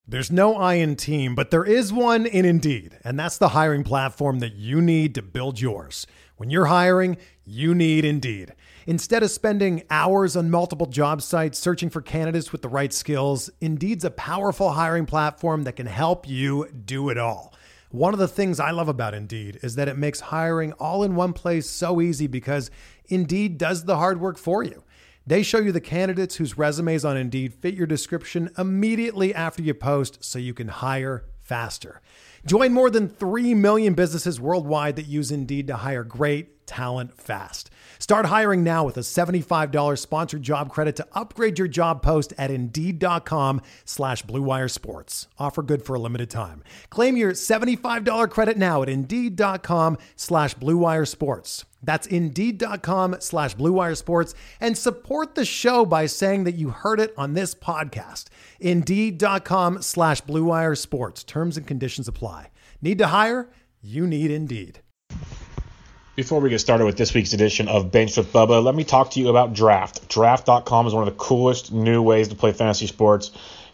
There's no I in team, but there is one in Indeed, and that's the hiring platform that you need to build yours. When you're hiring, you need Indeed. Instead of spending hours on multiple job sites searching for candidates with the right skills, Indeed's a powerful hiring platform that can help you do it all. One of the things I love about Indeed is that it makes hiring all in one place so easy because Indeed does the hard work for you. They show you the candidates whose resumes on Indeed fit your description immediately after you post so you can hire faster. Join more than 3 million businesses worldwide that use Indeed to hire great talent fast. Start hiring now with a $75 sponsored job credit to upgrade your job post at Indeed.com/Blue Wire Sports. Offer good for a limited time. Claim your $75 credit now at Indeed.com/Blue Wire Sports. That's Indeed.com/Blue Wire Sports, and support the show by saying that you heard it on this podcast. Indeed.com/Blue Wire Sports. Terms and conditions apply. Need to hire? You need Indeed. Before we get started with this week's edition of Benched with Bubba, let me talk to you about Draft. Draft.com is one of the coolest new ways to play fantasy sports.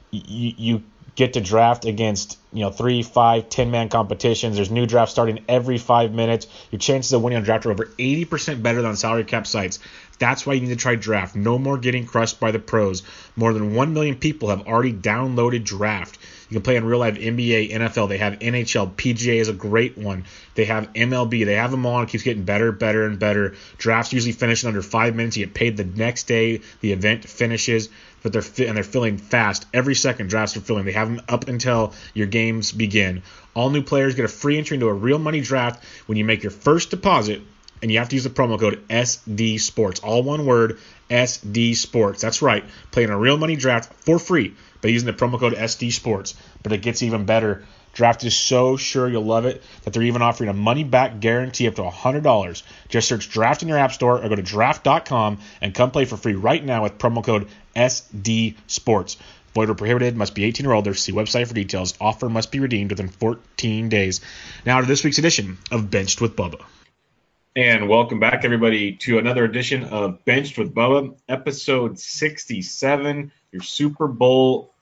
You get to draft against 3, 5, 10-man competitions. There's new drafts starting every 5 minutes. Your chances of winning on Draft are over 80% better than salary cap sites. That's why you need to try Draft. No more getting crushed by the pros. More than 1 million people have already downloaded Draft. You can play in real life NBA, NFL. They have NHL. PGA is a great one. They have MLB. They have them all. It keeps getting better, better, and better. Drafts usually finish in under 5 minutes. You get paid the next day the event finishes. But they're filling fast. Every second drafts are filling. They have them up until your games begin. All new players get a free entry into a real money draft when you make your first deposit, and you have to use the promo code SD Sports. All one word, SD Sports. That's right. Play in a real money draft for free by using the promo code SD Sports. But it gets even better. Draft is so sure you'll love it that they're even offering a money-back guarantee up to $100. Just search Draft in your app store or go to draft.com and come play for free right now with promo code SD Sports. Void or prohibited, must be 18 or older. See website for details. Offer must be redeemed within 14 days. Now to this week's edition of Benched with Bubba. And welcome back, everybody, to another edition of Benched with Bubba, episode 67, your Super Bowl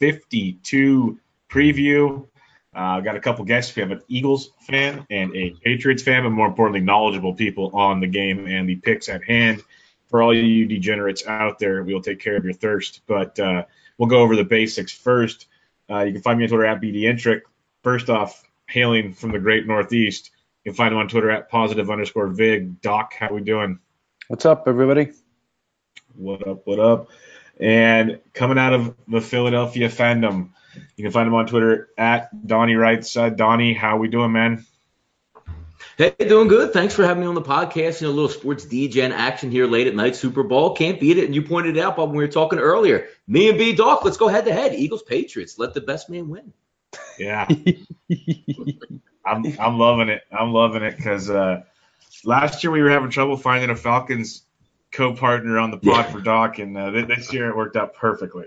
52 preview. I've got a couple guests. We have an Eagles fan and a Patriots fan, but more importantly, knowledgeable people on the game and the picks at hand. For all you degenerates out there, we'll take care of your thirst. But we'll go over the basics first. You can find me on Twitter at BDentric. First off, hailing from the great Northeast, you can find him on Twitter at @positive_Vig. Doc, how we doing? What's up, everybody? What up, what up? And coming out of the Philadelphia fandom, you can find him on Twitter at Donnie Wrights. Donnie, how we doing, man? Hey, doing good. Thanks for having me on the podcast. A little sports degen action here late at night. Super Bowl, can't beat it. And you pointed it out, Bob, when we were talking earlier. Me and B Doc, let's go head to head. Eagles, Patriots. Let the best man win. Yeah, I'm loving it. I'm loving it because last year we were having trouble finding a Falcons co-partner on the pod for Doc, and this year it worked out perfectly.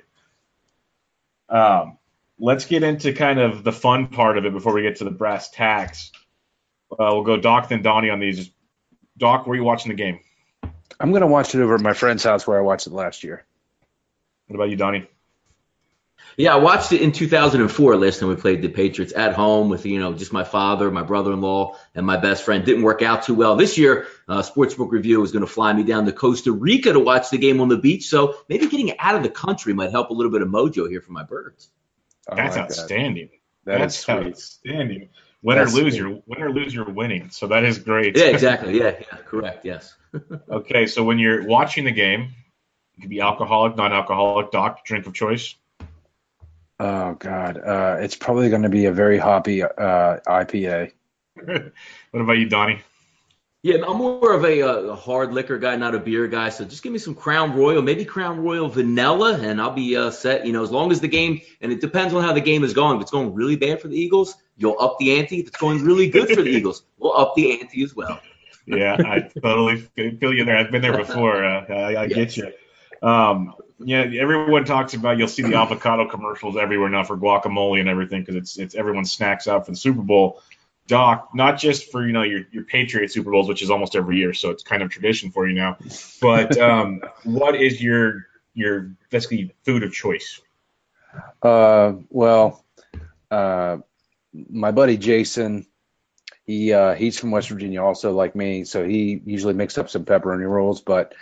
Let's get into kind of the fun part of it before we get to the brass tacks. We'll go Doc, then Donnie on these. Doc, where are you watching the game? I'm going to watch it over at my friend's house where I watched it last year. What about you, Donnie? Yeah, I watched it in 2004 last time we played the Patriots at home with, just my father, my brother-in-law, and my best friend. Didn't work out too well. This year, Sportsbook Review was going to fly me down to Costa Rica to watch the game on the beach. So maybe getting out of the country might help a little bit of mojo here for my birds. That's outstanding. That's sweet. Outstanding. Win or lose, you're winning. So that is great. Yeah, exactly. Yeah, correct. Yes. Okay, so when you're watching the game, it could be alcoholic, non-alcoholic. Doc, drink of choice. Oh, God. It's probably going to be a very hoppy IPA. What about you, Donnie? Yeah, I'm more of a hard liquor guy, not a beer guy. So just give me some Crown Royal, maybe Crown Royal Vanilla, and I'll be set. As long as the game, and it depends on how the game is going. If it's going really bad for the Eagles, you'll up the ante. If it's going really good for the Eagles, we'll up the ante as well. Yeah, I totally feel you there. I've been there before. I get you. Yeah, everyone talks about, you'll see the avocado commercials everywhere now for guacamole and everything because it's everyone snacks out for the Super Bowl. Doc, not just for your Patriot Super Bowls, which is almost every year, so it's kind of tradition for you now. But what is your basically food of choice? Well, my buddy Jason, he's from West Virginia, also like me, so he usually mixes up some pepperoni rolls. But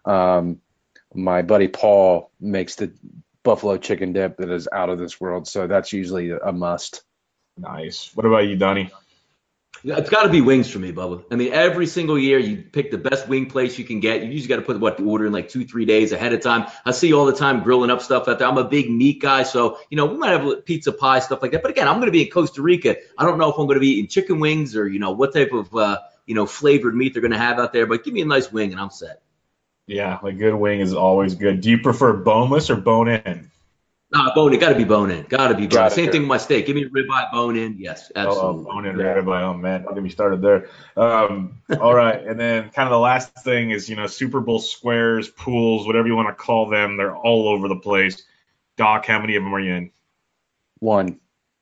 my buddy Paul makes the buffalo chicken dip that is out of this world, so that's usually a must. Nice. What about you, Donnie? It's got to be wings for me, Bubba. I mean, every single year you pick the best wing place you can get. You usually got to put the order in like 2-3 days ahead of time. I see you all the time grilling up stuff out there. I'm a big meat guy, so we might have pizza pie, stuff like that. But again, I'm going to be in Costa Rica. I don't know if I'm going to be eating chicken wings or what type of flavored meat they're going to have out there. But give me a nice wing and I'm set. Yeah, a good wing is always good. Do you prefer boneless or bone-in? Bone in. Got to be bone in. Got to be bone in. Same thing with my steak. Give me a ribeye bone in. Yes, absolutely. Bone in ribeye. Oh, man. Don't get me started there. All right. And then kind of the last thing is, Super Bowl squares, pools, whatever you want to call them. They're all over the place. Doc, how many of them are you in? One.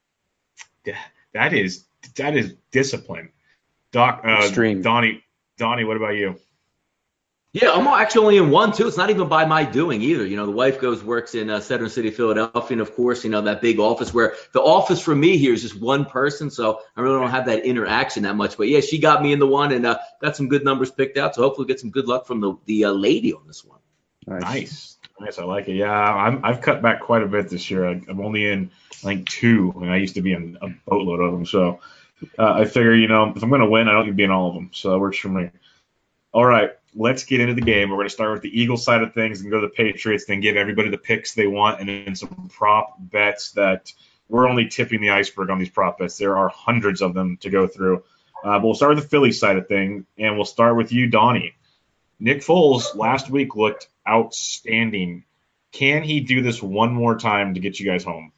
That is discipline. Doc, Extreme. Donnie, what about you? Yeah, I'm actually only in one, too. It's not even by my doing either. The wife works in Center City, Philadelphia, and, of course, that big office where the office for me here is just one person, so I really don't have that interaction that much. But, yeah, she got me in the one and got some good numbers picked out, so hopefully get some good luck from the lady on this one. Nice. I like it. Yeah, I've cut back quite a bit this year. I'm only in, I think, 2, and I used to be in a boatload of them. So I figure, if I'm going to win, I don't need to be in all of them, so that works for me. All right. Let's get into the game. We're going to start with the Eagles side of things and go to the Patriots, then give everybody the picks they want and then some prop bets that we're only tipping the iceberg on these prop bets. There are hundreds of them to go through. But we'll start with the Philly side of things, and we'll start with you, Donnie. Nick Foles last week looked outstanding. Can he do this one more time to get you guys home?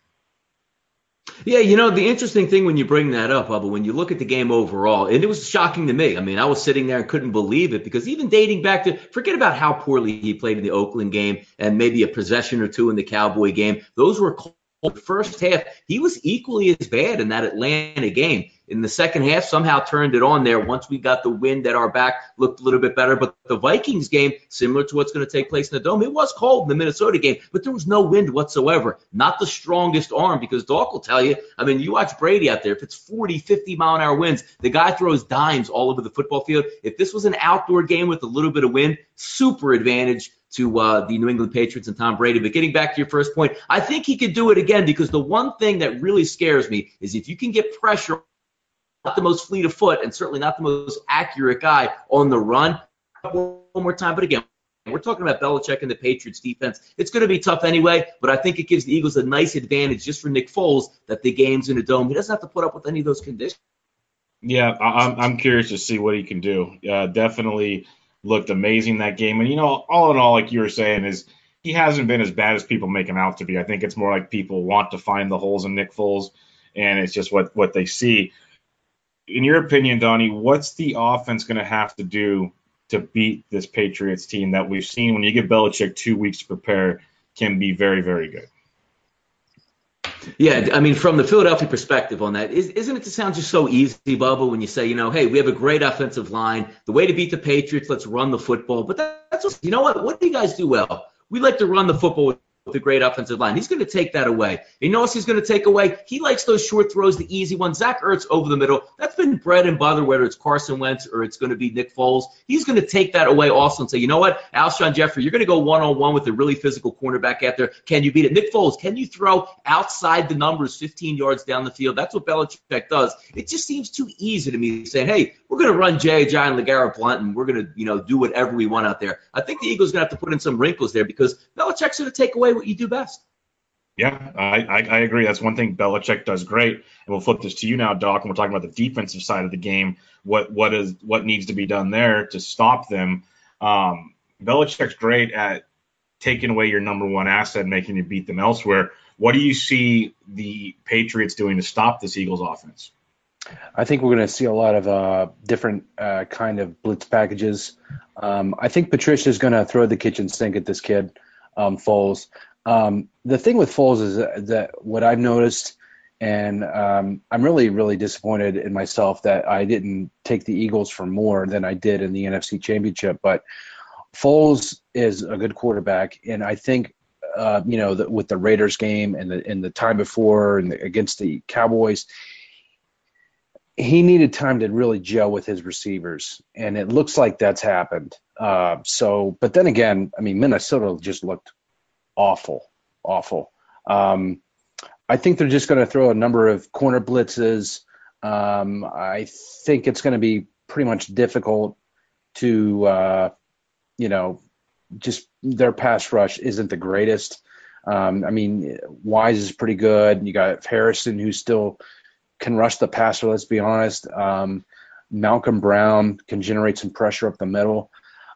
Yeah, the interesting thing when you bring that up, Bubba, when you look at the game overall, and it was shocking to me. I mean, I was sitting there and couldn't believe it because even dating back to, forget about how poorly he played in the Oakland game and maybe a possession or two in the Cowboy game. Those were cold. The first half, he was equally as bad in that Atlanta game. In the second half, somehow turned it on there. Once we got the wind at our back, looked a little bit better. But the Vikings game, similar to what's going to take place in the Dome, it was cold in the Minnesota game, but there was no wind whatsoever. Not the strongest arm because Doc will tell you, I mean, you watch Brady out there, if it's 40, 50-mile-an-hour winds, the guy throws dimes all over the football field. If this was an outdoor game with a little bit of wind, super advantage to the New England Patriots and Tom Brady. But getting back to your first point, I think he could do it again because the one thing that really scares me is if you can get pressure, not the most fleet of foot and certainly not the most accurate guy on the run. One more time, but again, we're talking about Belichick and the Patriots defense. It's going to be tough anyway, but I think it gives the Eagles a nice advantage just for Nick Foles that the game's in a dome. He doesn't have to put up with any of those conditions. Yeah, I'm curious to see what he can do. Definitely looked amazing that game. And, all in all, like you were saying, is he hasn't been as bad as people make him out to be. I think it's more like people want to find the holes in Nick Foles, and it's just what they see. In your opinion, Donnie, what's the offense going to have to do to beat this Patriots team that we've seen when you give Belichick 2 weeks to prepare can be very, very good? Yeah, I mean, from the Philadelphia perspective on that, isn't it to sound just so easy, Bubba, when you say, hey, we have a great offensive line. The way to beat the Patriots, let's run the football. But that's what do you guys do well? We like to run the football with the great offensive line. He's going to take that away. You know what he's going to take away? He likes those short throws, the easy ones. Zach Ertz over the middle. That's been bread and butter, whether it's Carson Wentz or it's going to be Nick Foles. He's going to take that away also and say, you know what, Alshon Jeffrey, you're going to go one-on-one with a really physical cornerback out there. Can you beat it? Nick Foles, can you throw outside the numbers 15 yards down the field? That's what Belichick does. It just seems too easy to me saying, hey, we're going to run J.J. and LeGarrette Blount and we're going to, do whatever we want out there. I think the Eagles are going to have to put in some wrinkles there because Belichick's going to take away what you do best. Yeah, I agree. That's one thing Belichick does great. And we'll flip this to you now, Doc, and we're talking about the defensive side of the game. What needs to be done there to stop them? Belichick's great at taking away your number one asset and making you beat them elsewhere. What do you see the Patriots doing to stop this Eagles offense? I think we're going to see a lot of different kind of blitz packages. I think Patricia's going to throw the kitchen sink at this kid, Foles. The thing with Foles is that what I've noticed, and I'm really, really disappointed in myself that I didn't take the Eagles for more than I did in the NFC Championship. But Foles is a good quarterback, and I think with the Raiders game and the time before and against the Cowboys. He needed time to really gel with his receivers, and it looks like that's happened. But then again, I mean, Minnesota just looked awful. I think they're just going to throw a number of corner blitzes. I think it's going to be pretty much difficult to, just their pass rush isn't the greatest. I mean, Wise is pretty good. You got Harrison, who still can rush the passer, let's be honest. Malcolm Brown can generate some pressure up the middle.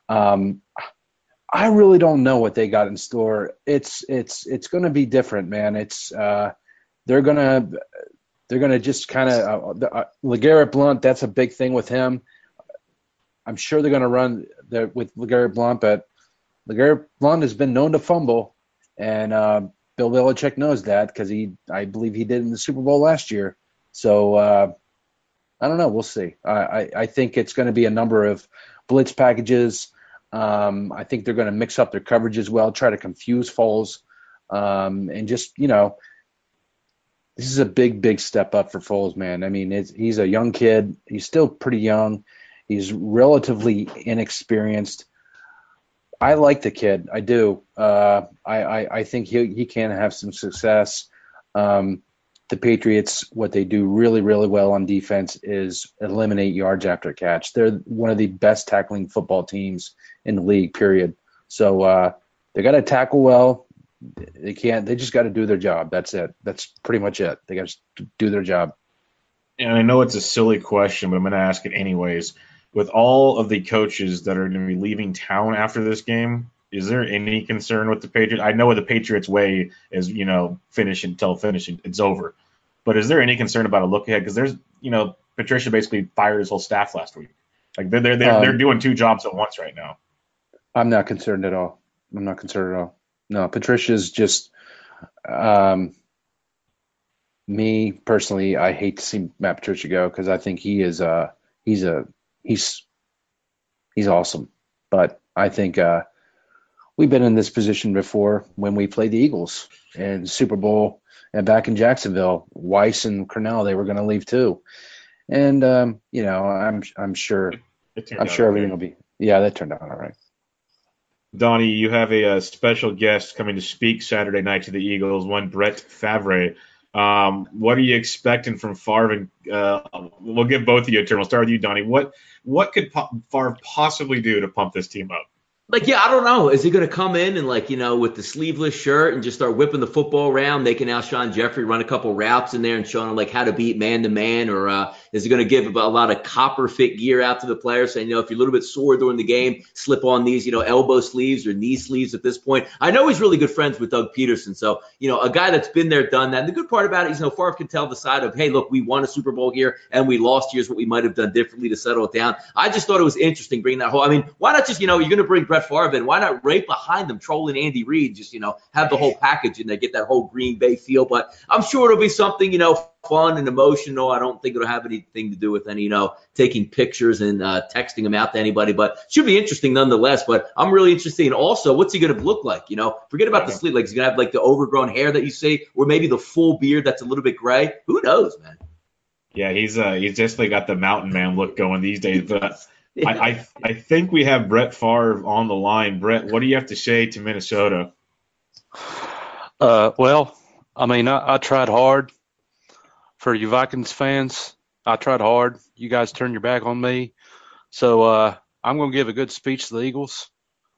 I really don't know what they got in store. It's going to be different, man. They're going to just kind of LeGarrette Blount. That's a big thing with him. I'm sure they're going to run with LeGarrette Blount, but LeGarrette Blount has been known to fumble, and Bill Belichick knows that because I believe he did in the Super Bowl last year. So I don't know. We'll see. I think it's going to be a number of blitz packages. I think they're going to mix up their coverage as well, try to confuse Foles, and just, this is a big step up for Foles, man. I mean, he's a young kid. He's still pretty young. He's relatively inexperienced. I like the kid. I do. I think he can have some success. The Patriots, what they do really, really well on defense is eliminate yards after catch. They're one of the best tackling football teams in the league, period. So they got to tackle well. They just got to do their job. That's it. That's pretty much it. They got to do their job. And I know it's a silly question, but I'm going to ask it anyways. With all of the coaches that are going to be leaving town after this game, is there any concern with the Patriots? I know the Patriots way is, finish until finishing. It's over. But is there any concern about a look ahead? Because there's, Patricia basically fired his whole staff last week. Like they're doing two jobs at once right now. I'm not concerned at all. No, Patricia's just me personally. I hate to see Matt Patricia go because I think he's awesome. But I think we've been in this position before when we played the Eagles in Super Bowl and back in Jacksonville. Weiss and Cornell, they were going to leave too, and I'm sure everything will be. Yeah, that turned out all right. Donnie, you have a special guest coming to speak Saturday night to the Eagles, one Brett Favre. What are you expecting from Favre? And we'll give both of you a turn. We'll start with you, Donnie. What could Favre possibly do to pump this team up? I don't know. Is he going to come in and with the sleeveless shirt and just start whipping the football around, making Alshon Jeffrey run a couple routes in there and showing him how to beat man to man? Or is he going to give a lot of copper fit gear out to the players saying, if you're a little bit sore during the game, slip on these, elbow sleeves or knee sleeves at this point? I know he's really good friends with Doug Peterson. So, a guy that's been there, done that. And the good part about it is, Favre can tell the side of, hey, look, we won a Super Bowl here and we lost. Here's what we might have done differently to settle it down. I just thought it was interesting bringing that whole, why not just, you're going to bring Brett Favre in. Why not right behind them trolling Andy Reid? Just, have the whole package and they get that whole Green Bay feel. But I'm sure it'll be something, fun and emotional. I don't think it'll have anything to do with any, taking pictures and texting them out to anybody. But should be interesting nonetheless. But I'm really interested in also what's he going to look like? Forget about the sleeve. He's going to have the overgrown hair that you see, or maybe the full beard that's a little bit gray. Who knows, man? Yeah, he's definitely got the mountain man look going these days. But I think we have Brett Favre on the line. Brett, what do you have to say to Minnesota? Well, I tried hard. For you Vikings fans, I tried hard. You guys turned your back on me. So I'm going to give a good speech to the Eagles.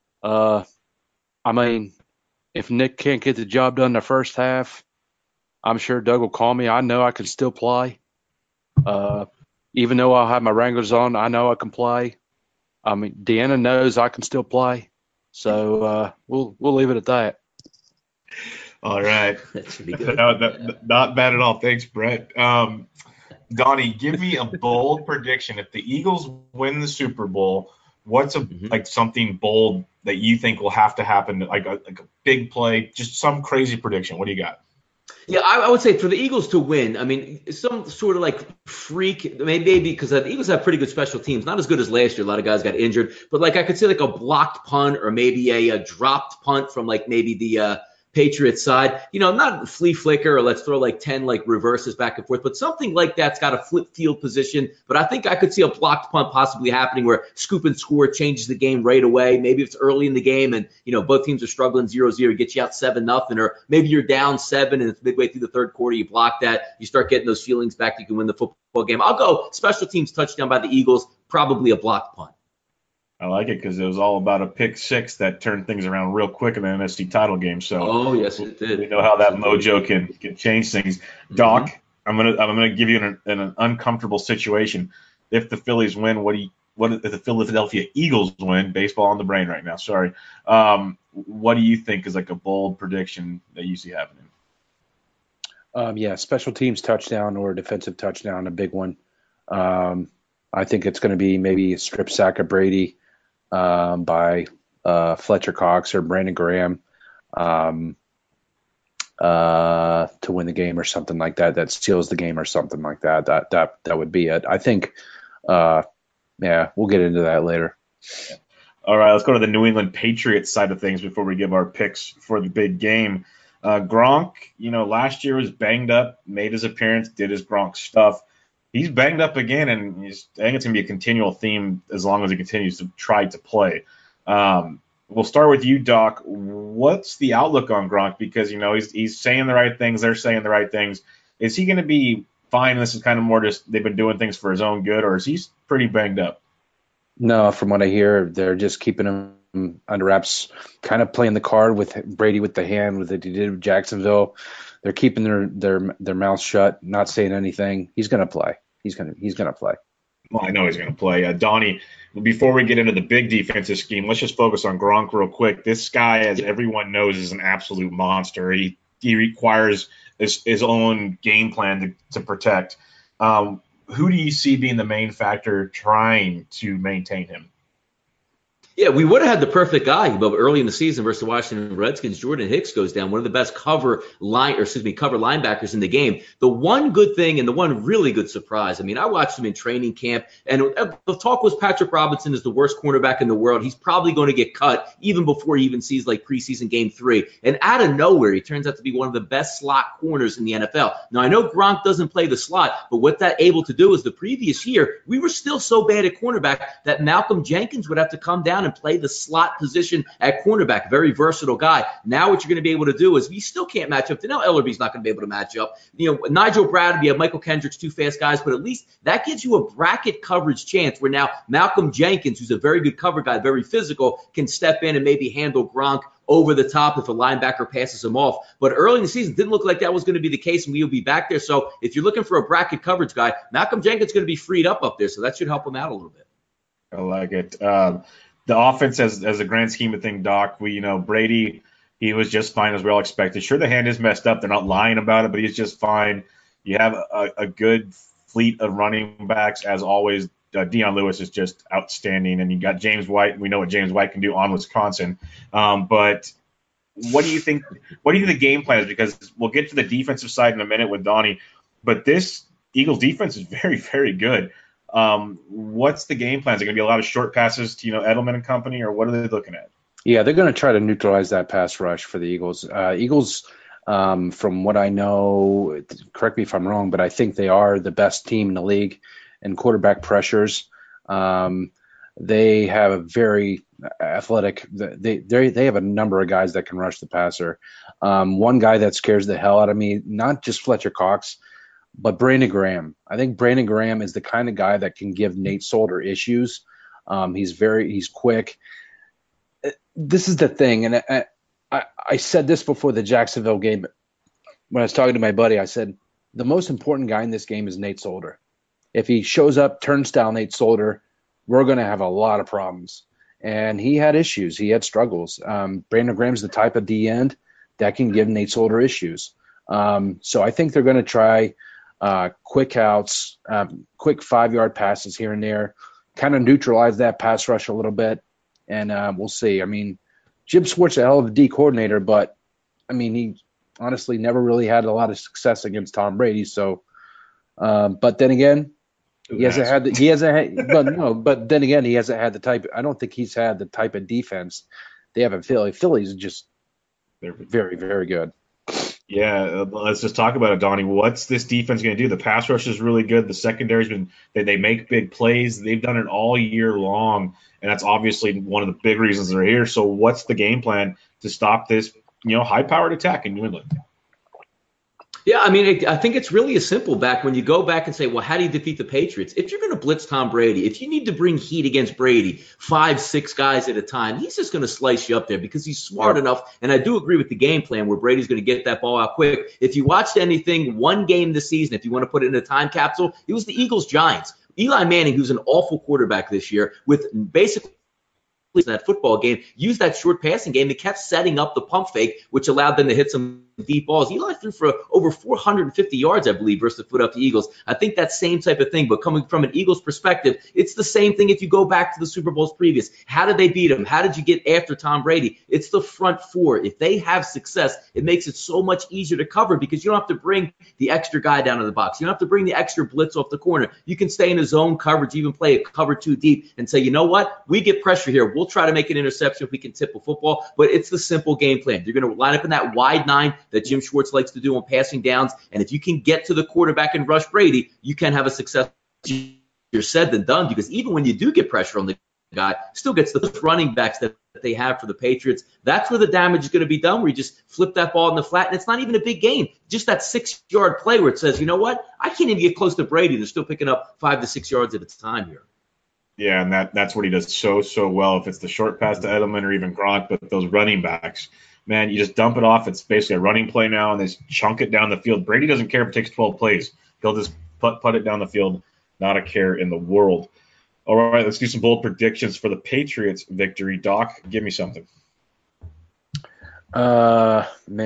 If Nick can't get the job done in the first half, I'm sure Doug will call me. I know I can still play. Even though I'll have my Wranglers on, I know I can play. Deanna knows I can still play. So we'll leave it at that. All right. That should be good. Not bad at all. Thanks, Brett. Donnie, give me a bold prediction. If the Eagles win the Super Bowl, what's something bold that you think will have to happen, like a big play, just some crazy prediction? What do you got? Yeah, I would say for the Eagles to win, some sort of freak, maybe because the Eagles have pretty good special teams, not as good as last year. A lot of guys got injured, but I could see a blocked punt or maybe a dropped punt from maybe the Patriots side. Not flea flicker or let's throw like 10 like reverses back and forth, but something like that's got a flip field position. But I think I could see a blocked punt possibly happening where scoop and score changes the game right away. Maybe it's early in the game and, both teams are struggling 0-0, get you out 7-0, or maybe you're down 7 and it's midway through the third quarter, you block that, you start getting those feelings back, you can win the football game. I'll go special teams touchdown by the Eagles, probably a blocked punt. I like it because it was all about a pick six that turned things around real quick in the NFC title game. So, yes, it did. We know how that mojo can change things. Doc, I'm gonna give you an uncomfortable situation. If the Phillies win, what if the Philadelphia Eagles win? Baseball on the brain right now. Sorry. What do you think is like a bold prediction that you see happening? Special teams touchdown or defensive touchdown, a big one. I think it's going to be maybe a strip sack of Brady by Fletcher Cox or Brandon Graham to win the game or something like that. That seals the game or something like that. That would be it. I think. We'll get into that later. All right, let's go to the New England Patriots side of things before we give our picks for the big game. Gronk, last year was banged up, made his appearance, did his Gronk stuff. He's banged up again, and I think it's going to be a continual theme as long as he continues to try to play. We'll start with you, Doc. What's the outlook on Gronk? Because, he's saying the right things. They're saying the right things. Is he going to be fine? This is kind of more just they've been doing things for his own good, or is he pretty banged up? No, from what I hear, they're just keeping him under wraps, kind of playing the card with Brady with the hand that he did with Jacksonville. They're keeping their mouths shut, not saying anything. He's going to play. He's going to play. Well, I know he's going to play. Donnie, before we get into the big defensive scheme, let's just focus on Gronk real quick. This guy, as everyone knows, is an absolute monster. He requires his own game plan to protect. Who do you see being the main factor trying to maintain him? Yeah, we would have had the perfect guy, but early in the season versus the Washington Redskins, Jordan Hicks goes down, one of the best cover linebackers in the game. The one good thing and the one really good surprise, I watched him in training camp, and the talk was Patrick Robinson is the worst cornerback in the world. He's probably going to get cut even before he even sees like preseason game 3. And out of nowhere, he turns out to be one of the best slot corners in the NFL. Now, I know Gronk doesn't play the slot, but what that able to do is the previous year, we were still so bad at cornerback that Malcolm Jenkins would have to come down and play the slot position at cornerback. Very versatile guy. Now what you're going to be able to do is we still can't match up. Now Ellerby's not going to be able to match up. Nigel Bradley, you have Michael Kendricks, 2 fast guys, but at least that gives you a bracket coverage chance where now Malcolm Jenkins, who's a very good cover guy, very physical, can step in and maybe handle Gronk over the top if a linebacker passes him off. But early in the season, didn't look like that was going to be the case, and we will be back there. So if you're looking for a bracket coverage guy, Malcolm Jenkins is going to be freed up there, so that should help him out a little bit. I like it. The offense, as a grand scheme of things, Doc, Brady, he was just fine as we all expected. Sure, the hand is messed up. They're not lying about it, but he's just fine. You have a good fleet of running backs, as always. Deion Lewis is just outstanding, and you got James White. We know what James White can do on Wisconsin. But what do you think? What do you think the game plan is? Because we'll get to the defensive side in a minute with Donnie, but this Eagles defense is very, very good. What's the game plan? Is it going to be a lot of short passes to Edelman and company, or what are they looking at? Yeah, they're going to try to neutralize that pass rush for the Eagles. Eagles, from what I know, correct me if I'm wrong, but I think they are the best team in the league in quarterback pressures. They have a very athletic. They have a number of guys that can rush the passer. One guy that scares the hell out of me, not just Fletcher Cox, but Brandon Graham. I think Brandon Graham is the kind of guy that can give Nate Solder issues. He's quick. This is the thing, and I said this before the Jacksonville game when I was talking to my buddy. I said the most important guy in this game is Nate Solder. If he shows up, turns down Nate Solder, we're going to have a lot of problems. And he had issues. He had struggles. Brandon Graham's the type of D end that can give Nate Solder issues. So I think they're going to try quick outs, quick 5-yard passes here and there, kind of neutralize that pass rush a little bit, and we'll see. Jim Schwartz is a hell of a D coordinator, but, he honestly never really had a lot of success against Tom Brady. So, but then again, he hasn't had the type. I don't think he's had the type of defense they have in Philly. Philly's just They're Very, very good. Yeah, let's just talk about it, Donnie. What's this defense going to do? The pass rush is really good. The secondary's been they make big plays. They've done it all year long, and that's obviously one of the big reasons they're here. So, what's the game plan to stop this, high-powered attack in New England? Yeah, I mean, I think it's really as simple back when you go back and say, well, how do you defeat the Patriots? If you're going to blitz Tom Brady, if you need to bring heat against Brady, 5, 6 guys at a time, he's just going to slice you up there because he's smart enough. And I do agree with the game plan where Brady's going to get that ball out quick. If you watched anything, one game this season, if you want to put it in a time capsule, it was the Eagles-Giants. Eli Manning, who's an awful quarterback this year, with basically that football game, used that short passing game. They kept setting up the pump fake, which allowed them to hit some deep balls. Eli threw for over 450 yards, I believe, versus the Philadelphia Eagles. I think that same type of thing, but coming from an Eagles perspective, it's the same thing if you go back to the Super Bowls previous. How did they beat him? How did you get after Tom Brady? It's the front four. If they have success, it makes it so much easier to cover because you don't have to bring the extra guy down to the box. You don't have to bring the extra blitz off the corner. You can stay in a zone coverage, even play a cover 2 deep and say, you know what? We get pressure here. We'll try to make an interception if we can tip a football, but it's the simple game plan. You're going to line up in that wide 9 that Jim Schwartz likes to do on passing downs, and if you can get to the quarterback and rush Brady, you can have a success. You're said than done because even when you do get pressure on the guy, still gets the running backs that they have for the Patriots. That's where the damage is going to be done, where you just flip that ball in the flat, and it's not even a big game. Just that 6-yard play where it says, you know what? I can't even get close to Brady. They're still picking up 5 to 6 yards at a time here. Yeah, and that's what he does so well. If it's the short pass to Edelman or even Gronk, but those running backs, man, you just dump it off. It's basically a running play now, and they just chunk it down the field. Brady doesn't care if it takes 12 plays. He'll just put it down the field, not a care in the world. All right, let's do some bold predictions for the Patriots victory. Doc, give me something. I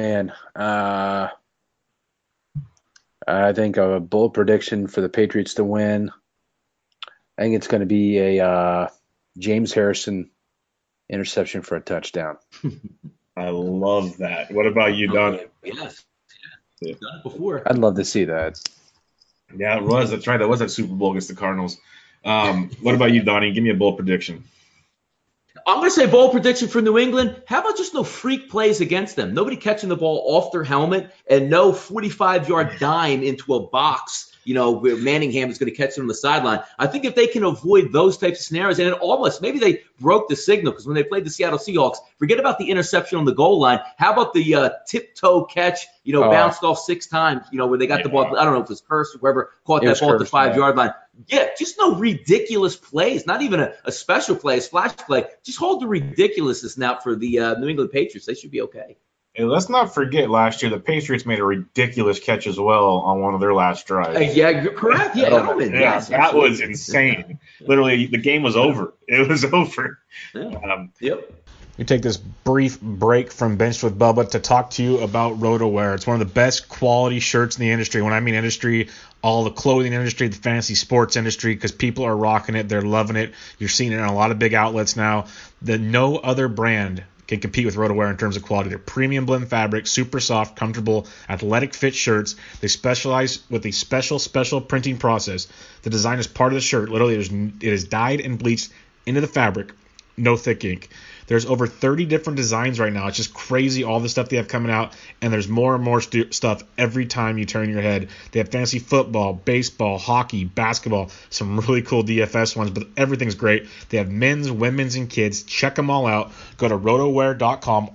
think a bold prediction for the Patriots to win. I think it's going to be a James Harrison interception for a touchdown. I love that. What about you, Don? Yes. Yeah. Done it before. I'd love to see that. Yeah, it was. That's right. That was that Super Bowl against the Cardinals. What about you, Donnie? Give me a bold prediction. I'm going to say bold prediction for New England. How about just no freak plays against them? Nobody catching the ball off their helmet and no 45-yard dime into a box, where Manningham is going to catch them on the sideline. I think if they can avoid those types of scenarios, and maybe they broke the signal because when they played the Seattle Seahawks, forget about the interception on the goal line. How about the tiptoe catch, bounced off 6 times, where they got the ball. I don't know if it was Hurst or whoever caught that ball at the 5-yard line. Yeah, just no ridiculous plays, not even a special play, a splash play. Just hold the ridiculousness now for the New England Patriots. They should be okay. Hey, let's not forget last year the Patriots made a ridiculous catch as well on one of their last drives. Yeah, you're correct. Yeah, yes, that was insane. Literally, the game was over. It was over. Yeah. Yep. We take this brief break from Benched with Bubba to talk to you about RotoWear. It's one of the best quality shirts in the industry. When I mean industry, all the clothing industry, the fantasy sports industry, because people are rocking it. They're loving it. You're seeing it in a lot of big outlets now. No other brand can compete with RotoWear in terms of quality. They're premium blend fabric, super soft, comfortable, athletic fit shirts. They specialize with a special printing process. The design is part of the shirt. Literally, it is dyed and bleached into the fabric. No thick ink. There's over 30 different designs right now. It's just crazy, all the stuff they have coming out, and there's more and more stuff every time you turn your head. They have fantasy football, baseball, hockey, basketball, some really cool DFS ones, but everything's great. They have men's, women's, and kids. Check them all out. Go to rotowear.com,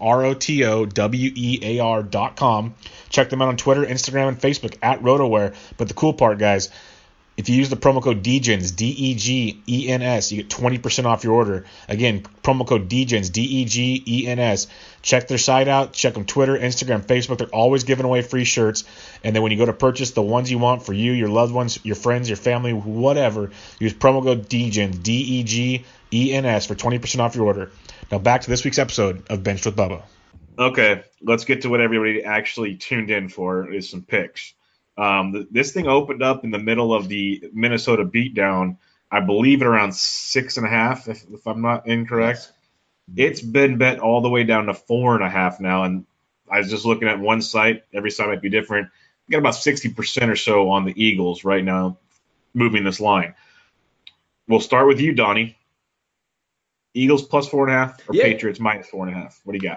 ROTOWEAR.com. Check them out on Twitter, Instagram, and Facebook at RotoWear. But the cool part, guys, if you use the promo code DEGENS, DEGENS, you get 20% off your order. Again, promo code DEGENS, DEGENS. Check their site out. Check them Twitter, Instagram, Facebook. They're always giving away free shirts. And then when you go to purchase the ones you want for you, your loved ones, your friends, your family, whatever, use promo code DEGENS, DEGENS for 20% off your order. Now back to this week's episode of Benched with Bubba. Okay, let's get to what everybody actually tuned in for is some picks. This thing opened up in the middle of the Minnesota beatdown, I believe at around 6.5, if I'm not incorrect. It's been bet all the way down to 4.5 now, and I was just looking at one site. Every site might be different. We got about 60% or so on the Eagles right now moving this line. We'll start with you, Donnie. Eagles plus 4.5 or Patriots minus 4.5? What do you got?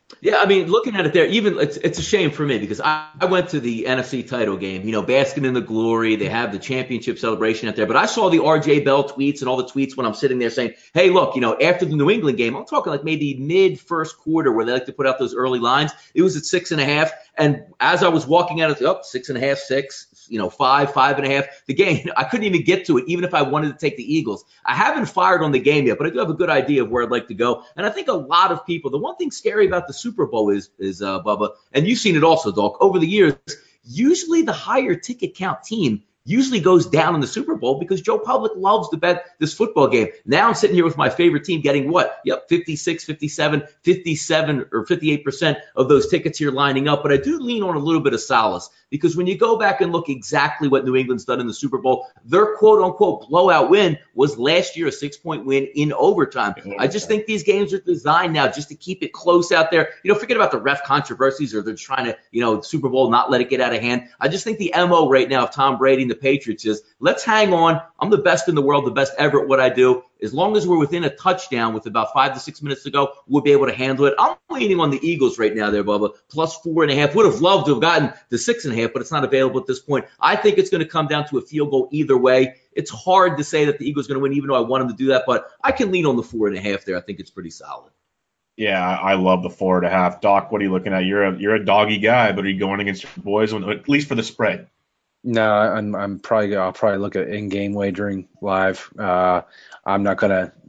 Yeah, I mean, looking at it there, even it's a shame for me because I went to the NFC title game, basking in the glory. They have the championship celebration out there. But I saw the RJ Bell tweets and all the tweets when I'm sitting there saying, hey, look, after the New England game, I'm talking like maybe mid first quarter where they like to put out those early lines. It was at 6.5. And as I was walking out, I was like, 6.5, 6, 5, 5.5. The game, I couldn't even get to it, even if I wanted to take the Eagles. I haven't fired on the game yet, but I do have a good idea of where I'd like to go. And I think a lot of people, the one thing scary about the Super Bowl is Bubba, and you've seen it also, Doc, over the years, usually the higher ticket count team usually goes down in the Super Bowl because Joe Public loves to bet this football game. Now I'm sitting here with my favorite team getting what? Yep, 56, 57, 57 or 58% of those tickets here lining up. But I do lean on a little bit of solace because when you go back and look exactly what New England's done in the Super Bowl, their quote-unquote blowout win was last year a 6-point win in overtime. I just think these games are designed now just to keep it close out there. Forget about the ref controversies or they're trying to, Super Bowl not let it get out of hand. I just think the MO right now of Tom Brady and the Patriots is let's hang on. I'm the best in the world, the best ever at what I do. As long as we're within a touchdown with about 5 to 6 minutes to go, we'll be able to handle it. I'm leaning on the Eagles right now there, Bubba, plus 4.5. Would have loved to have gotten the 6.5, but it's not available at this point. I think it's going to come down to a field goal either way. It's hard to say that the Eagles are going to win, even though I want them to do that, but I can lean on the 4.5 there. I think it's pretty solid. Yeah, I love the 4.5. Doc, what are you looking at? You're a doggy guy, but are you going against your boys, at least for the spread? No, I'll probably look at in-game wagering live. I'm not doing it.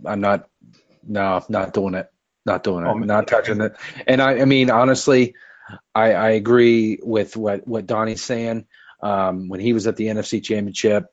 Not doing it. Not touching it. And I mean, honestly, I agree with what Donnie's saying. When he was at the NFC Championship,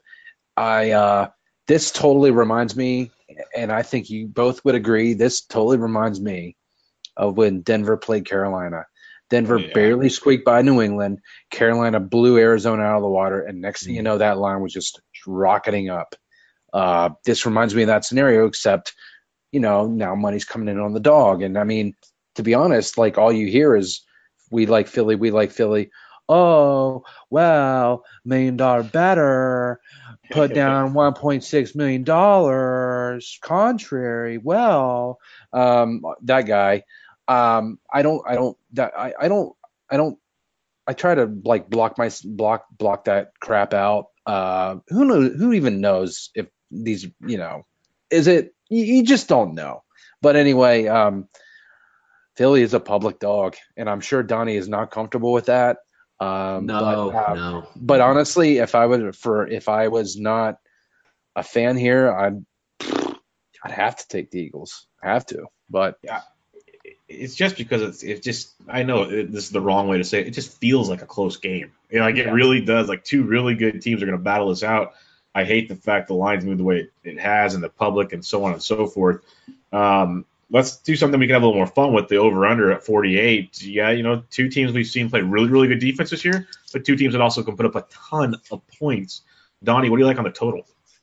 this totally reminds me, and I think you both would agree, this totally reminds me of when Denver played Carolina. Denver barely squeaked by New England. Carolina blew Arizona out of the water, and next thing you know, that line was just rocketing up. This reminds me of that scenario, except, now money's coming in on the dog. And, I mean, to be honest, like all you hear is we like Philly. Oh, well, $1 million better. Put down $1.6 million. Contrary. Well, that guy. I try to like block that crap out. Who even knows if these, is it, you just don't know. But anyway, Philly is a public dog, and I'm sure Donnie is not comfortable with that. No. But honestly, if I was not a fan here, I'd have to take the Eagles. I have to, but yeah. It's just because it's just, I know this is the wrong way to say it. It just feels like a close game. It really does. Like two really good teams are going to battle this out. I hate the fact the line's moved the way it has in the public and so on and so forth. Let's do something we can have a little more fun with, the over-under at 48. Yeah, two teams we've seen play really, really good defense this year, but two teams that also can put up a ton of points. Donnie, what do you like on the total?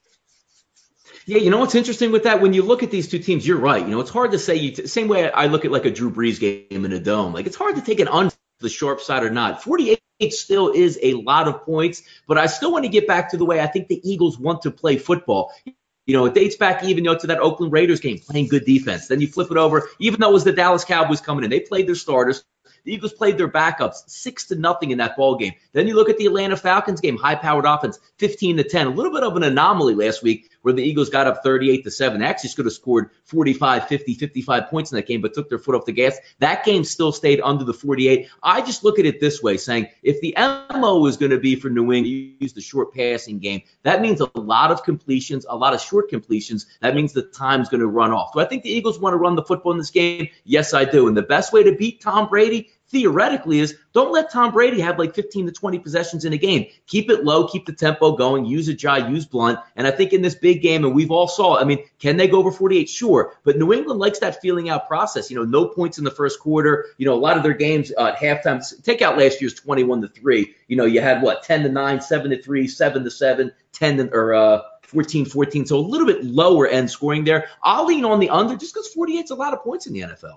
Yeah, what's interesting with that? When you look at these two teams, you're right. It's hard to say. Same way I look at like a Drew Brees game in a dome. Like it's hard to take it on the sharp side or not. 48 still is a lot of points, but I still want to get back to the way I think the Eagles want to play football. It dates back even to that Oakland Raiders game, playing good defense. Then you flip it over, even though it was the Dallas Cowboys coming in. They played their starters. The Eagles played their backups 6-0 in that ball game. Then you look at the Atlanta Falcons game, high-powered offense, 15-10. A little bit of an anomaly last week where the Eagles got up 38-7. They actually could have scored 45, 50, 55 points in that game, but took their foot off the gas. That game still stayed under the 48. I just look at it this way, saying if the MO is going to be for New England, you use the short passing game. That means a lot of completions, a lot of short completions. That means the time's going to run off. Do I think the Eagles want to run the football in this game? Yes, I do. And the best way to beat Tom Brady, theoretically, is don't let Tom Brady have like 15 to 20 possessions in a game. Keep it low, keep the tempo going, use Ajayi, use Blunt. And I think in this big game, and we've all saw, can they go over 48? Sure. But New England likes that feeling out process. No points in the first quarter. A lot of their games at halftime, take out last year's 21-3. You had 10-9, 7-3, 7-7, 14-14. So a little bit lower end scoring there. I'll lean on the under just because 48 is a lot of points in the NFL.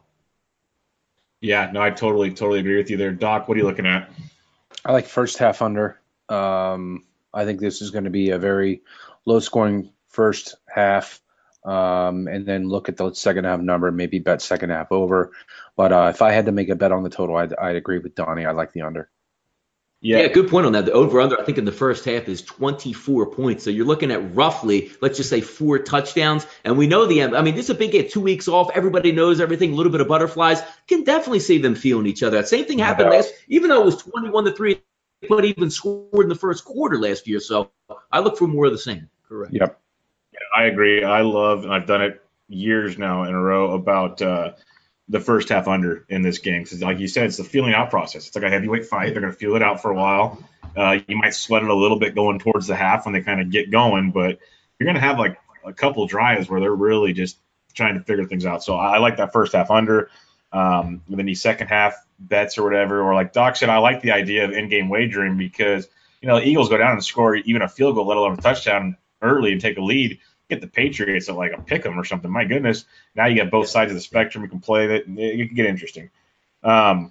Yeah, no, I totally agree with you there. Doc, what are you looking at? I like first half under. I think this is going to be a very low-scoring first half. and then look at the second half number, maybe bet second half over. But if I had to make a bet on the total, I'd agree with Donnie. I like the under. Yeah, good point on that. The over-under, I think, in the first half is 24 points. So you're looking at roughly, let's just say, 4 touchdowns. And we know this is a big game, 2 weeks off. Everybody knows everything, a little bit of butterflies. Can definitely see them feeling each other. That same thing happened even though it was 21-3, but even scored in the first quarter last year. So I look for more of the same. Correct. Yep. Yeah, I agree. I love, and I've done it years now in a row, about the first half under in this game. Because like you said, it's the feeling out process. It's like a heavyweight fight. They're going to feel it out for a while. You might sweat it a little bit going towards the half when they kind of get going, but you're going to have like a couple drives where they're really just trying to figure things out. So I like that first half under. And then the second half bets or whatever, or like Doc said, I like the idea of in-game wagering because, the Eagles go down and score even a field goal, let alone a touchdown early and take a lead. Get the Patriots at like a pick 'em or something. My goodness. Now you got both sides of the spectrum. You can play that. It can get interesting. Donnie,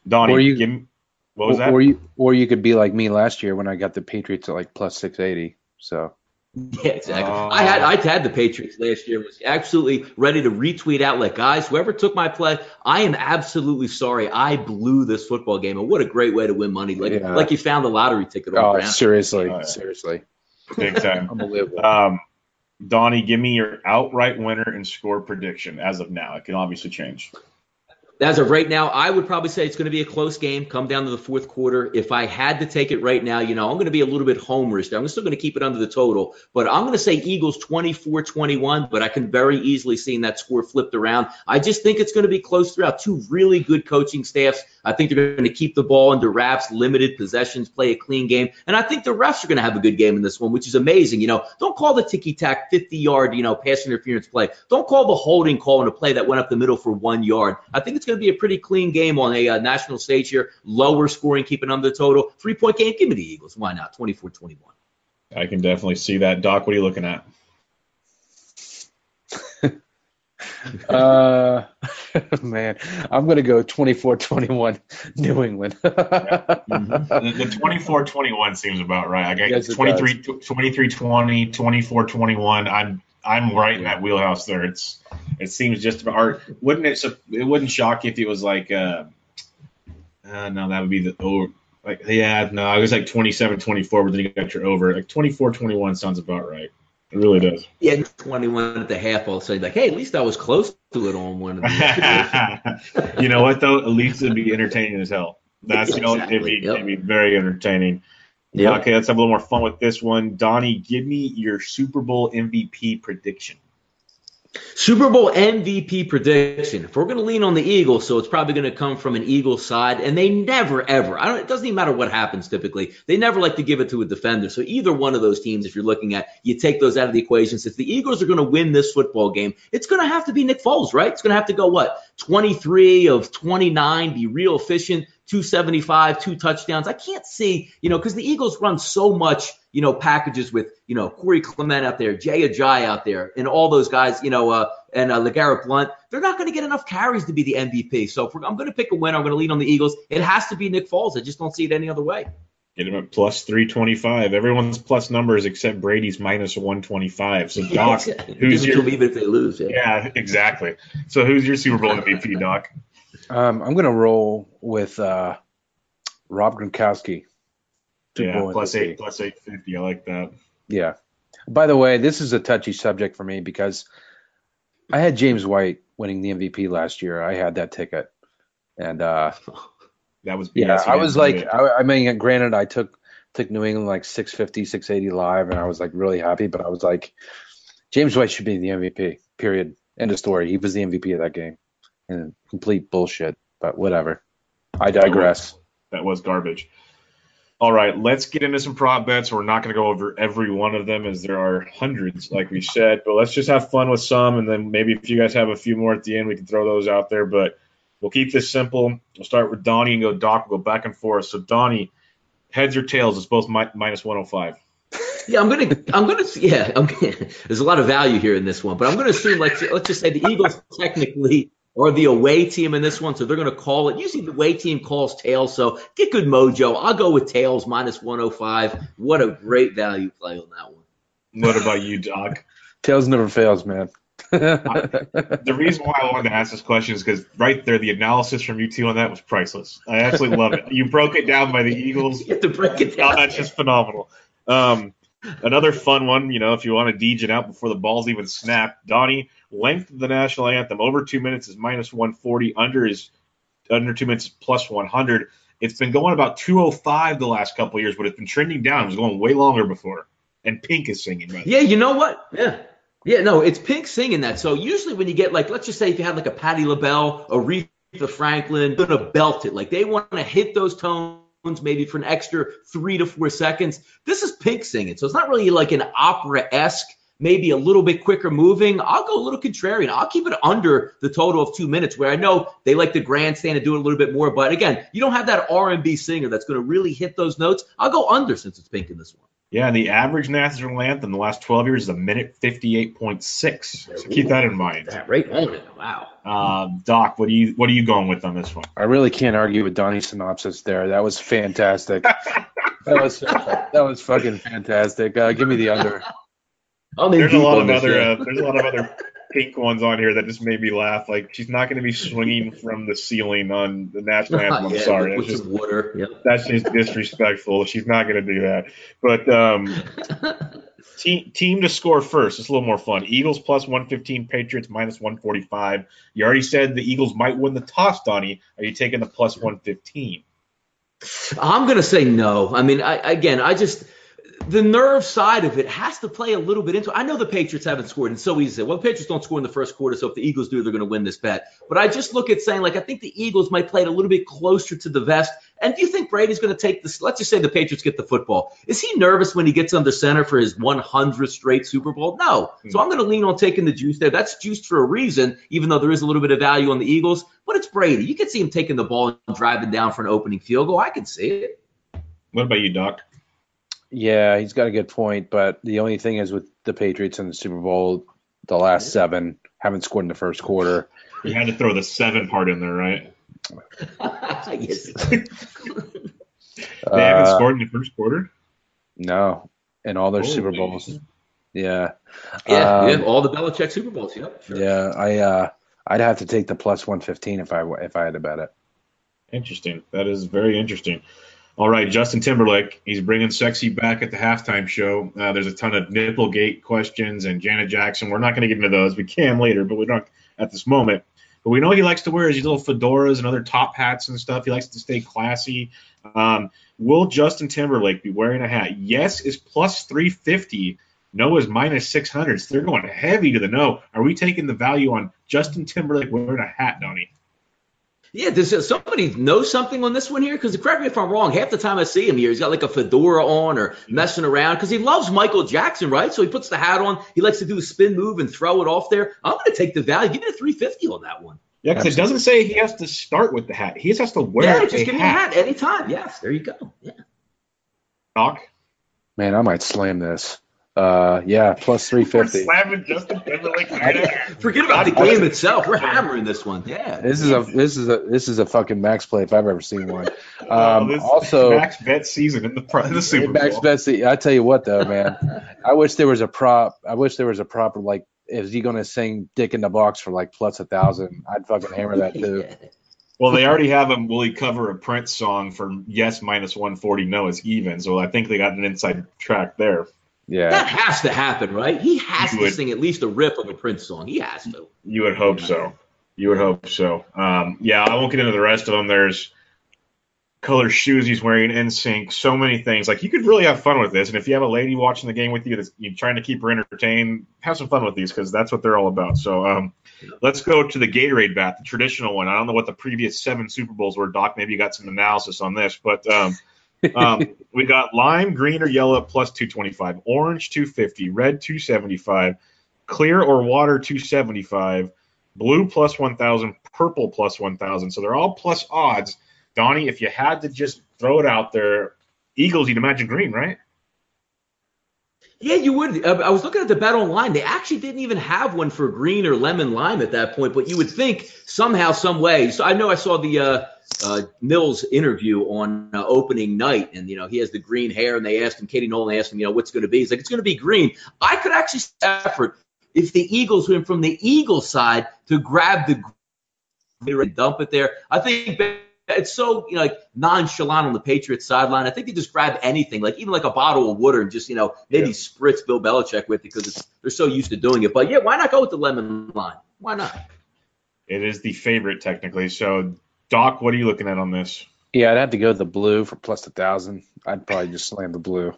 what was that? Or you could be like me last year when I got the Patriots at like plus 680. So yeah, exactly. I had the Patriots last year. Was absolutely ready to retweet out like, guys, whoever took my play, I am absolutely sorry. I blew this football game, and what a great way to win money. Like you found the lottery ticket. Seriously. Big time. Unbelievable. Donnie, give me your outright winner and score prediction as of now. It can obviously change. As of right now, I would probably say it's going to be a close game, come down to the fourth quarter. If I had to take it right now, I'm going to be a little bit homerish there. I'm still going to keep it under the total, but I'm going to say Eagles 24-21, but I can very easily see that score flipped around. I just think it's going to be close throughout. 2 really good coaching staffs. I think they're going to keep the ball under wraps, limited possessions, play a clean game. And I think the refs are going to have a good game in this one, which is amazing. Don't call the ticky-tack 50-yard, pass interference play. Don't call the holding call in a play that went up the middle for 1 yard. I think it's going to be a pretty clean game on a national stage here. Lower scoring, keeping under the total. 3-point game. Give me the Eagles. Why not? 24-21. I can definitely see that. Doc, what are you looking at? Man, I'm going to go 24-21 New England. The 24-21 seems about right. I got 23-20, 24-21. I'm right in that wheelhouse there. It seems just about. Or it wouldn't shock if it was like no, that would be the over. I was like 27-24, but then you got your over. Like 24-21 sounds about right. It really does. Yeah, 21 at the half, all of a sudden, like, hey, at least I was close to it on one of these. You know what, though? At least it'd be entertaining as hell. That's, exactly. It'd be very entertaining. Yep. Okay, let's have a little more fun with this one. Donnie, give me your Super Bowl MVP prediction. Super Bowl MVP prediction. If we're going to lean on the Eagles, so it's probably going to come from an Eagles side, and they never, ever, it doesn't even matter what happens typically, they never like to give it to a defender. So either one of those teams, if you're looking at, you take those out of the equation. Since the Eagles are going to win this football game, it's going to have to be Nick Foles, right? It's going to have to go, 23 of 29, be real efficient, 275, 2 touchdowns. I can't see, because the Eagles run so much, packages with, Corey Clement out there, Jay Ajayi out there, and all those guys, and LeGarrette Blount. They're not going to get enough carries to be the MVP. So I'm going to pick a winner. I'm going to lean on the Eagles. It has to be Nick Foles. I just don't see it any other way. Get him at plus 325. Everyone's plus numbers except Brady's minus 125. So, Doc, who's your – even if they lose. Yeah, exactly. So who's your Super Bowl MVP, Doc? I'm going to roll with Rob Gronkowski. Yeah, plus 850. I like that. Yeah. By the way, this is a touchy subject for me because I had James White winning the MVP last year. I had that ticket. And that was BS. I was like, granted, I took New England like 650, 680 live, and I was like really happy. But I was like, James White should be the MVP, period. End of story. He was the MVP of that game. And complete bullshit, but whatever. I digress. That was garbage. All right, let's get into some prop bets. We're not going to go over every one of them as there are hundreds, like we said, but let's just have fun with some, and then maybe if you guys have a few more at the end, we can throw those out there, but we'll keep this simple. We'll start with Donnie and go Doc. We'll go back and forth. So, Donnie, heads or tails? It's both minus 105. Yeah, I'm gonna. There's a lot of value here in this one, but I'm gonna assume, let's just say the Eagles technically are the away team in this one, so they're going to call it. Usually the away team calls tails, so get good mojo. I'll go with tails minus 105. What a great value play on that one. What about you, Doc? Tails never fails, man. The reason why I wanted to ask this question is because right there, the analysis from you two on that was priceless. I absolutely love it. You broke it down by the Eagles. You have to break it down. Oh, that's just phenomenal. Another fun one, if you want to deej it out before the ball's even snapped. Donnie, length of the national anthem over 2 minutes is -140. Under 2 minutes is +100. It's been going about 205 the last couple of years, but it's been trending down. It was going way longer before. And Pink is singing, right? Yeah, you know what? Yeah. Yeah, no, it's Pink singing that. So usually when you get let's just say if you had a Patti LaBelle, Aretha Franklin, they're gonna belt it. They want to hit those tones maybe for an extra 3 to 4 seconds. This is Pink singing, so it's not really like an opera-esque, maybe a little bit quicker moving. I'll go a little contrarian. I'll keep it under the total of 2 minutes, where I know they like the grandstand and do it a little bit more. But again, you don't have that R&B singer that's going to really hit those notes. I'll go under since it's Pink in this one. Yeah, and the average national anthem the last 12 years is a minute 58.6. So keep that in mind. Right on it. Wow. Doc, what are you going with on this one? I really can't argue with Donnie's synopsis there. That was fantastic. that was fucking fantastic. Give me the under. There's a lot of other Pink ones on here that just made me laugh. She's not going to be swinging from the ceiling on the national anthem. I'm sorry. With some water. Yep. That's just disrespectful. She's not going to do that. But team to score first. It's a little more fun. Eagles +115, Patriots -145. You already said the Eagles might win the toss, Donnie. Are you taking the +115? I'm going to say no. I mean, the nerve side of it has to play a little bit into it. I know the Patriots haven't scored, and so easy to say, well, the Patriots don't score in the first quarter, so if the Eagles do, they're going to win this bet. But I just look at saying, I think the Eagles might play it a little bit closer to the vest. And do you think Brady's going to take this? Let's just say the Patriots get the football. Is he nervous when he gets under center for his 100th straight Super Bowl? No. So I'm going to lean on taking the juice there. That's juiced for a reason, even though there is a little bit of value on the Eagles. But it's Brady. You can see him taking the ball and driving down for an opening field goal. I can see it. What about you, Doc? Yeah, he's got a good point, but the only thing is with the Patriots in the Super Bowl, the last 7 haven't scored in the first quarter. You had to throw the 7 part in there, right? Yes. They haven't scored in the first quarter? No, in all their Super Bowls. Yeah. Yeah, all the Belichick Super Bowls. Yep. Sure. Yeah, I'd have to take the +115 if I had to bet it. Interesting. That is very interesting. All right, Justin Timberlake, he's bringing sexy back at the halftime show. There's a ton of Nipplegate questions and Janet Jackson. We're not going to get into those. We can later, but we don't at this moment. But we know he likes to wear his little fedoras and other top hats and stuff. He likes to stay classy. Will Justin Timberlake be wearing a hat? Yes is +350. No is -600. So they're going heavy to the no. Are we taking the value on Justin Timberlake wearing a hat, Donnie? Yeah, does somebody know something on this one here? Because correct me if I'm wrong, half the time I see him here, he's got a fedora on or messing around because he loves Michael Jackson, right? So he puts the hat on. He likes to do a spin move and throw it off there. I'm going to take the value. Give me a 350 on that one. Yeah, because it doesn't say he has to start with the hat. He just has to wear just give me a hat anytime. Yes, there you go. Yeah. Doc? Man, I might slam this. Yeah, +350. Slamming Justin Timberlake. Forget about the game itself. We're hammering this one. Yeah. This is a fucking max play if I've ever seen one. Also, max bet season in the Super Bowl. Max bet season. I tell you what, though, man, I wish there was a prop. Is he going to sing "Dick in the Box" for +1,000? I'd fucking hammer that too. Yeah. Well, they already have him. Will he cover a Prince song for yes -140? No, it's even. So I think they got an inside track there. Yeah, that has to happen, right? He has to sing at least a riff of a Prince song. He has to. You would hope so. Yeah, I won't get into the rest of them. There's color shoes he's wearing, NSYNC, so many things. You could really have fun with this. And if you have a lady watching the game with you that's you're trying to keep her entertained, have some fun with these because that's what they're all about. So let's go to the Gatorade bat, the traditional one. I don't know what the previous 7 Super Bowls were, Doc. Maybe you got some analysis on this, but we got lime, green, or yellow at +225, orange 250, red 275, clear or water 275, blue +1,000, purple +1,000. So they're all plus odds. Donnie, if you had to just throw it out there, Eagles, you'd imagine green, right? Yeah, you would. I was looking at the bet online. They actually didn't even have one for green or lemon lime at that point, but you would think somehow, some way. So I know I saw the Mills interview on opening night, and he has the green hair, and they asked him, Katie Nolan asked him, what's going to be? He's like, it's going to be green. I could actually see effort if the Eagles went from the Eagles side to grab the green and dump it there. I think it's so nonchalant on the Patriots sideline. I think they just grab anything, like even like a bottle of water, and just maybe spritz Bill Belichick with it because they're so used to doing it. But yeah, why not go with the lemon lime? Why not? It is the favorite technically. So Doc, what are you looking at on this? Yeah, I'd have to go with the blue for plus 1,000. I'd probably just slam the blue.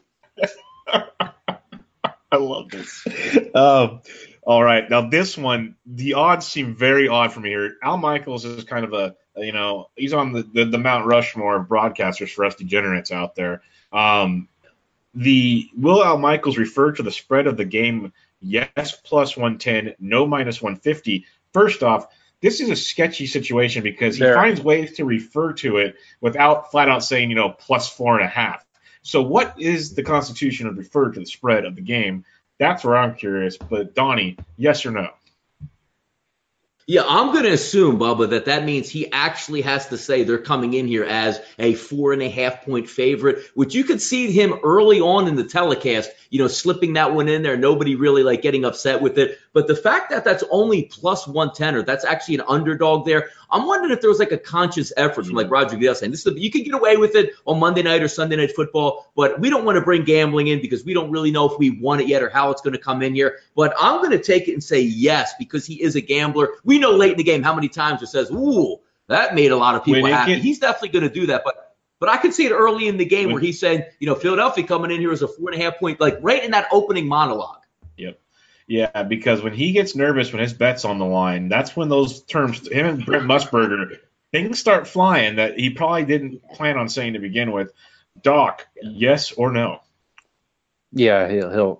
I love this. All right, now this one, the odds seem very odd for me here. Al Michaels is kind of he's on the Mount Rushmore of broadcasters for us degenerates out there. Will Al Michaels refer to the spread of the game? Yes, plus 110, no, minus 150. First off, this is a sketchy situation because he finds ways to refer to it without flat out saying, plus 4.5. So what is the constitution of refer to the spread of the game? That's where I'm curious. But Donnie, yes or no? Yeah, I'm going to assume, Bubba, that means he actually has to say they're coming in here as a 4.5-point favorite, which you could see him early on in the telecast, slipping that one in there, nobody really getting upset with it. But the fact that that's only plus 110, or that's actually an underdog there, I'm wondering if there was a conscious effort from Roger Goodell saying, you can get away with it on Monday night or Sunday Night Football, but we don't want to bring gambling in because we don't really know if we want it yet or how it's going to come in here. But I'm going to take it and say yes because he is a gambler. We know late in the game how many times it says, ooh, that made a lot of people happy. He's definitely going to do that. But I could see it early in the game where he's saying, Philadelphia coming in here as a 4.5-point, right in that opening monologue. Yep. Yeah, because when he gets nervous, when his bet's on the line, that's when those terms, him and Brent Musburger, things start flying that he probably didn't plan on saying to begin with. Doc, yes or no? Yeah, he'll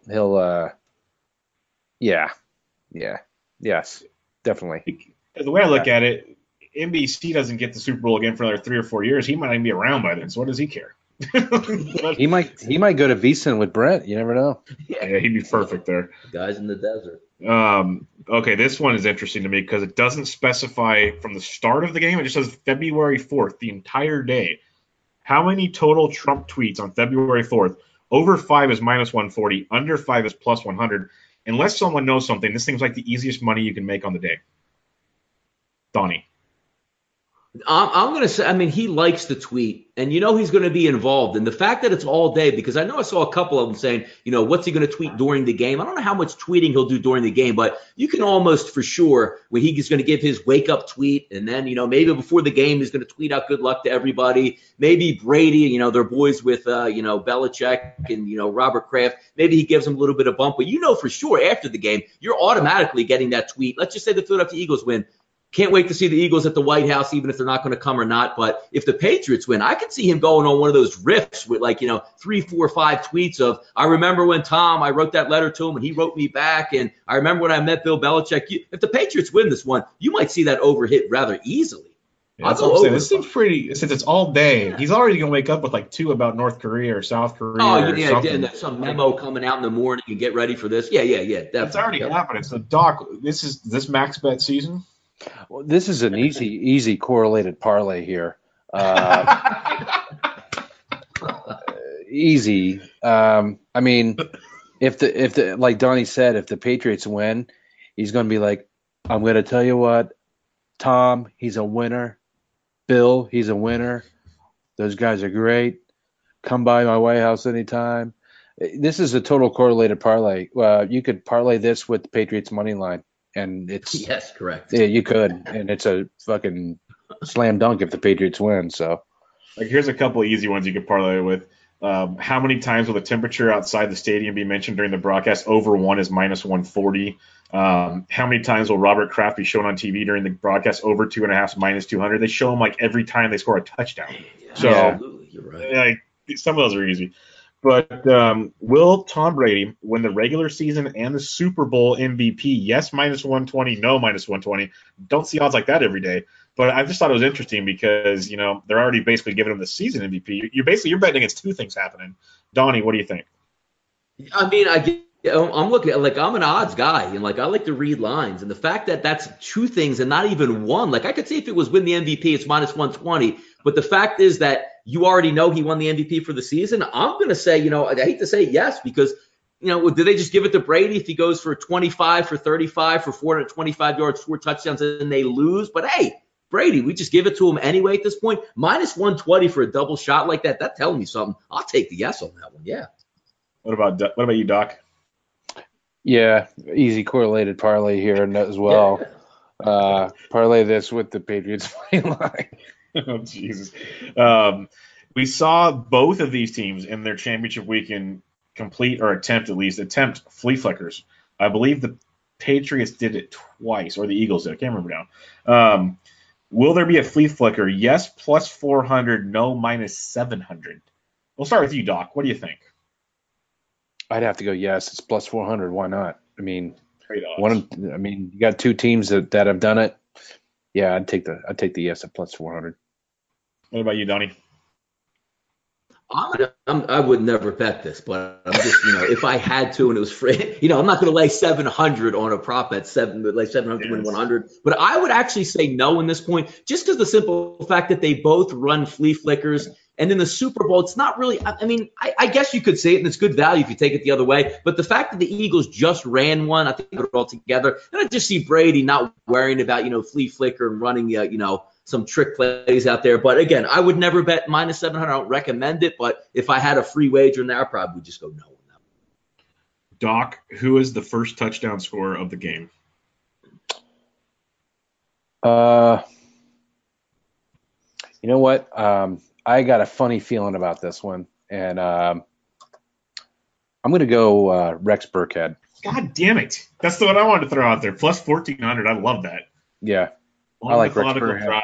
yes, definitely. The way I look at it, NBC doesn't get the Super Bowl again for another 3 or 4 years. He might not even be around by then, so what does he care? He might go to VSiN with Brent. You never know. Yeah, he'd be perfect there. Guys in the desert. Okay, this one is interesting to me because it doesn't specify from the start of the game. It just says February 4th, the entire day. How many total Trump tweets on February 4th? Over 5 is minus 140. Under 5 is plus 100. Unless someone knows something, this seems like the easiest money you can make on the day. Donnie. I'm going to say, he likes to tweet, and he's going to be involved. And the fact that it's all day, because I know I saw a couple of them saying, what's he going to tweet during the game? I don't know how much tweeting he'll do during the game, but you can almost for sure when he's going to give his wake-up tweet, and then, maybe before the game he's going to tweet out good luck to everybody. Maybe Brady, they're boys with, Belichick and, Robert Kraft. Maybe he gives them a little bit of bump, but for sure after the game, you're automatically getting that tweet. Let's just say the Philadelphia Eagles win. Can't wait to see the Eagles at the White House, even if they're not going to come or not. But if the Patriots win, I could see him going on one of those riffs with 3, 4, 5 tweets of, I remember when I wrote that letter to him and he wrote me back. And I remember when I met Bill Belichick. If the Patriots win this one, you might see that overhit rather easily. Yeah, that's what I'm saying. This seems pretty, since it's all day. Yeah. He's already going to wake up with 2 about North Korea or South Korea. Oh, yeah, and some memo coming out in the morning and get ready for this. Yeah. That's already happening. So, Doc, this max bet season? Well, this is an easy correlated parlay here. Easy. If the like Donnie said, if the Patriots win, he's going to be like, I'm going to tell you what, Tom, he's a winner. Bill, he's a winner. Those guys are great. Come by my White House anytime. This is a total correlated parlay. You could parlay this with the Patriots money line. And it's yes, correct. Yeah, you could, and it's a fucking slam dunk if the Patriots win. So, here's a couple of easy ones you could parlay with. How many times will the temperature outside the stadium be mentioned during the broadcast? Over 1 is minus 140. How many times will Robert Kraft be shown on TV during the broadcast? Over 2.5 is minus 200. They show him every time they score a touchdown. So, absolutely, you're right. Some of those are easy. But will Tom Brady win the regular season and the Super Bowl MVP? Yes, minus 120. No, minus 120. Don't see odds like that every day. But I just thought it was interesting because, they're already basically giving him the season MVP. You're betting against 2 things happening. Donnie, what do you think? I mean, I'm looking at, like, I'm an odds guy, and like I like to read lines, and the fact that that's two things and not even one. Like, I could see if it was win the MVP, it's minus 120, but the fact is that you already know he won the MVP for the season. I'm gonna say, I hate to say yes, because did they just give it to Brady if he goes for 25 for 35 for 425 yards, 4 touchdowns, and they lose? But hey, Brady, we just give it to him anyway at this point. Minus 120 for a double shot like that. That's telling me something. I'll take the yes on that one. Yeah. What about you, Doc? Yeah, easy correlated parlay here as well. Parlay this with the Patriots money line. Oh, Jesus. We saw both of these teams in their championship weekend attempt flea flickers. I believe the Patriots did it twice, or the Eagles did. I can't remember now. Will there be a flea flicker? Yes, plus 400. No, minus 700. We'll start with you, Doc. What do you think? I'd have to go yes. It's plus 400. Why not? I mean, Great odds. you got two teams that have done it. Yeah, I'd take the yes at plus 400. What about you, Donnie? I would never bet this, but I'm just, if I had to and it was free, I'm not going to lay 700 on a prop at 700 to win 100. But I would actually say no in this point, just because the simple fact that they both run flea flickers. And in the Super Bowl, it's not really, I guess you could say it, and it's good value if you take it the other way. But the fact that the Eagles just ran one, I think put it all together. And I just see Brady not worrying about, flea flicker and running, some trick plays out there. But again, I would never bet minus 700. I don't recommend it. But if I had a free wager in there, I probably would just go no on that. Doc, who is the first touchdown scorer of the game? You know what? I got a funny feeling about this one, and I'm going to go Rex Burkhead. God damn it. That's the one I wanted to throw out there. Plus 1,400. I love that. Yeah. I like Rex Burkhead.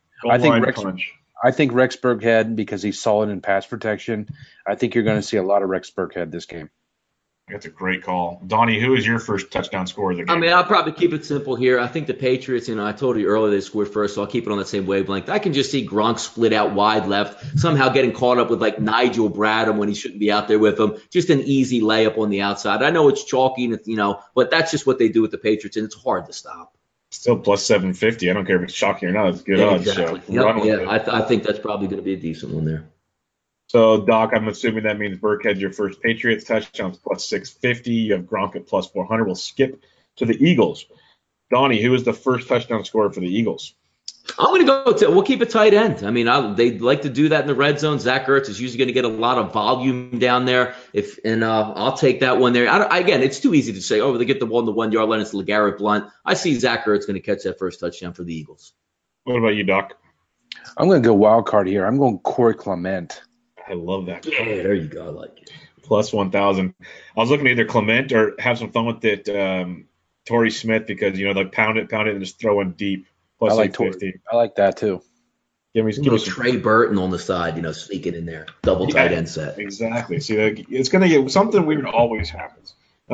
I think Rex Burkhead, because he's solid in pass protection, I think you're going to see a lot of Rex Burkhead this game. That's a great call. Donnie, who is your first touchdown scorer of the game? I'll probably keep it simple here. I think the Patriots, I told you earlier they scored first, so I'll keep it on that same wavelength. I can just see Gronk split out wide left, somehow getting caught up with like Nigel Bradham when he shouldn't be out there with him. Just an easy layup on the outside. I know it's chalky, and but that's just what they do with the Patriots, and it's hard to stop. Still plus 750. I don't care if it's chalky or not. It's good odds. Exactly. So I think that's probably going to be a decent one there. So, Doc, I'm assuming that means Burkhead's your first Patriots touchdowns plus 650. You have Gronk at plus 400. We'll skip to the Eagles. Donnie, who is the first touchdown scorer for the Eagles? I'm going to go we'll keep it tight end. They like to do that in the red zone. Zach Ertz is usually going to get a lot of volume down there. I'll take that one there. Again, it's too easy to say, they get the ball in the 1 yard line. It's LeGarrette Blount. I see Zach Ertz going to catch that first touchdown for the Eagles. What about you, Doc? I'm going to go wild card here. I'm going Corey Clement. I love that. Yeah, there you go. I like it. Plus 1,000. I was looking at either Clement or have some fun with it, Torrey Smith, because, like pound it, and just throw in deep. Plus I like 850. I like that too. Give me Trey Burton on the side, sneaking in there. Double tight end set. Exactly. See, it's going to get something weird always happens.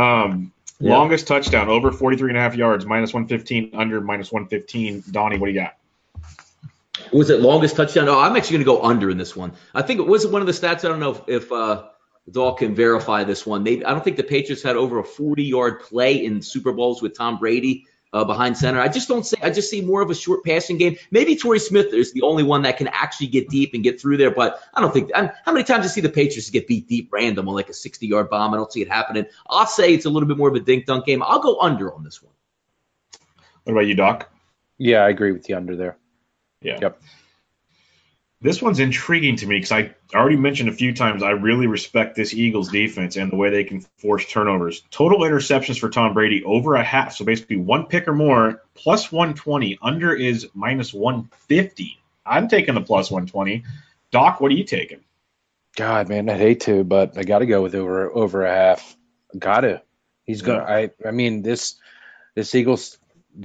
Longest touchdown, over 43.5 yards, minus 115, under minus 115. Donnie, what do you got? Was it longest touchdown? Oh, I'm actually going to go under in this one. I think it was one of the stats. I don't know if Dahl can verify this one. I don't think the Patriots had over a 40-yard play in Super Bowls with Tom Brady behind center. I just see more of a short passing game. Maybe Torrey Smith is the only one that can actually get deep and get through there, but I don't think – how many times do you see the Patriots get beat deep random on like a 60-yard bomb? I don't see it happening. I'll say it's a little bit more of a dink-dunk game. I'll go under on this one. What about you, Doc? Yeah, I agree with the under there. Yeah. Yep. This one's intriguing to me because I already mentioned a few times I really respect this Eagles defense and the way they can force turnovers. Total interceptions for Tom Brady over a half, so basically one pick or more, plus 120. Under is minus 150. I'm taking the plus 120. Doc, what are you taking? God, man, I'd hate to, but I got to go with over a half. Got to. He's gonna. I mean, this Eagles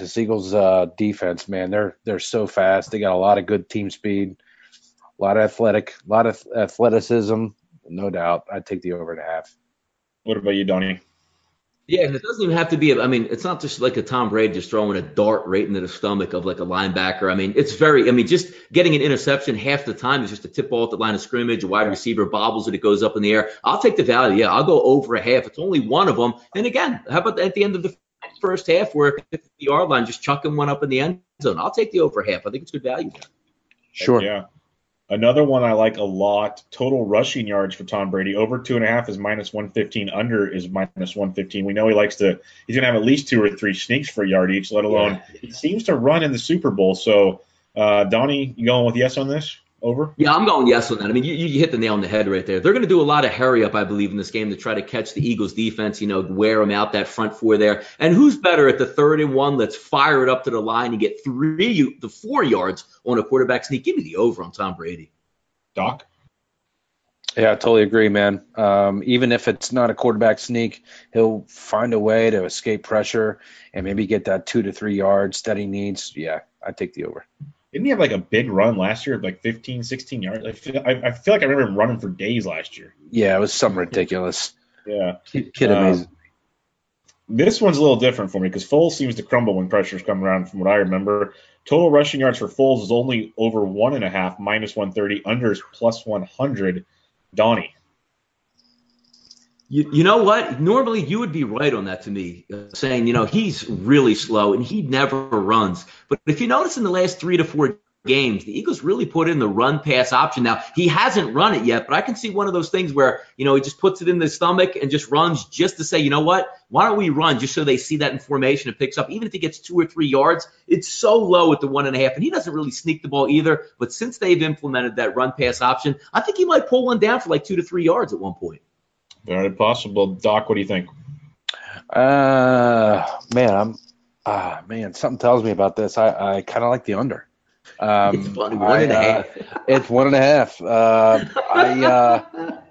defense, man, they're so fast. They got a lot of good team speed. A lot of athleticism, no doubt. I'd take the over and a half. What about you, Donnie? Yeah, and it doesn't even have to be. I mean, it's not just like a Tom Brady just throwing a dart right into the stomach of like a linebacker. I mean, it's very. I mean, just getting an interception half the time is just a tip ball at the line of scrimmage. A wide receiver bobbles it, it goes up in the air. I'll take the value. Yeah, I'll go over a half. It's only one of them. And again, how about at the end of the first half where at the 50-yard line, just chucking one up in the end zone? I'll take the over half. I think it's good value there. Sure. Yeah. Another one I like a lot, total rushing yards for Tom Brady. Over 2.5 is -115. Under is -115. We know he's going to have at least 2 or 3 sneaks for a yard each, let alone he seems to run in the Super Bowl. So, Donnie, you going with yes on this? Over? Yeah, I'm going yes on that. I mean, you hit the nail on the head right there. They're going to do a lot of hurry up, I believe, in this game to try to catch the Eagles defense, wear them out, that front four there. And who's better at the 3rd and 1? Let's fire it up to the line and get 3 to 4 yards on a quarterback sneak. Give me the over on Tom Brady. Doc? Yeah, I totally agree, man. Even if it's not a quarterback sneak, he'll find a way to escape pressure and maybe get that 2 to 3 yards that he needs. Yeah, I take the over. Didn't he have like a big run last year of like 15, 16 yards? I feel like I remember him running for days last year. Yeah, it was something ridiculous. Yeah. Kid amazing. This one's a little different for me because Foles seems to crumble when pressure's come around from what I remember. Total rushing yards for Foles is only over 1.5, -130. Under is +100. Donnie. You know what? Normally you would be right on that to me, saying, he's really slow and he never runs. But if you notice in the last 3 to 4 games, the Eagles really put in the run-pass option. Now, he hasn't run it yet, but I can see one of those things where, he just puts it in the stomach and just runs just to say, you know what? Why don't we run just so they see that in formation and picks up? Even if he gets 2 or 3 yards, it's so low at the 1.5, and he doesn't really sneak the ball either. But since they've implemented that run-pass option, I think he might pull one down for like 2 to 3 yards at one point. Very possible. Doc, what do you think? Man, something tells me about this. I kind of like the under. It's funny, 1.5. It's 1.5.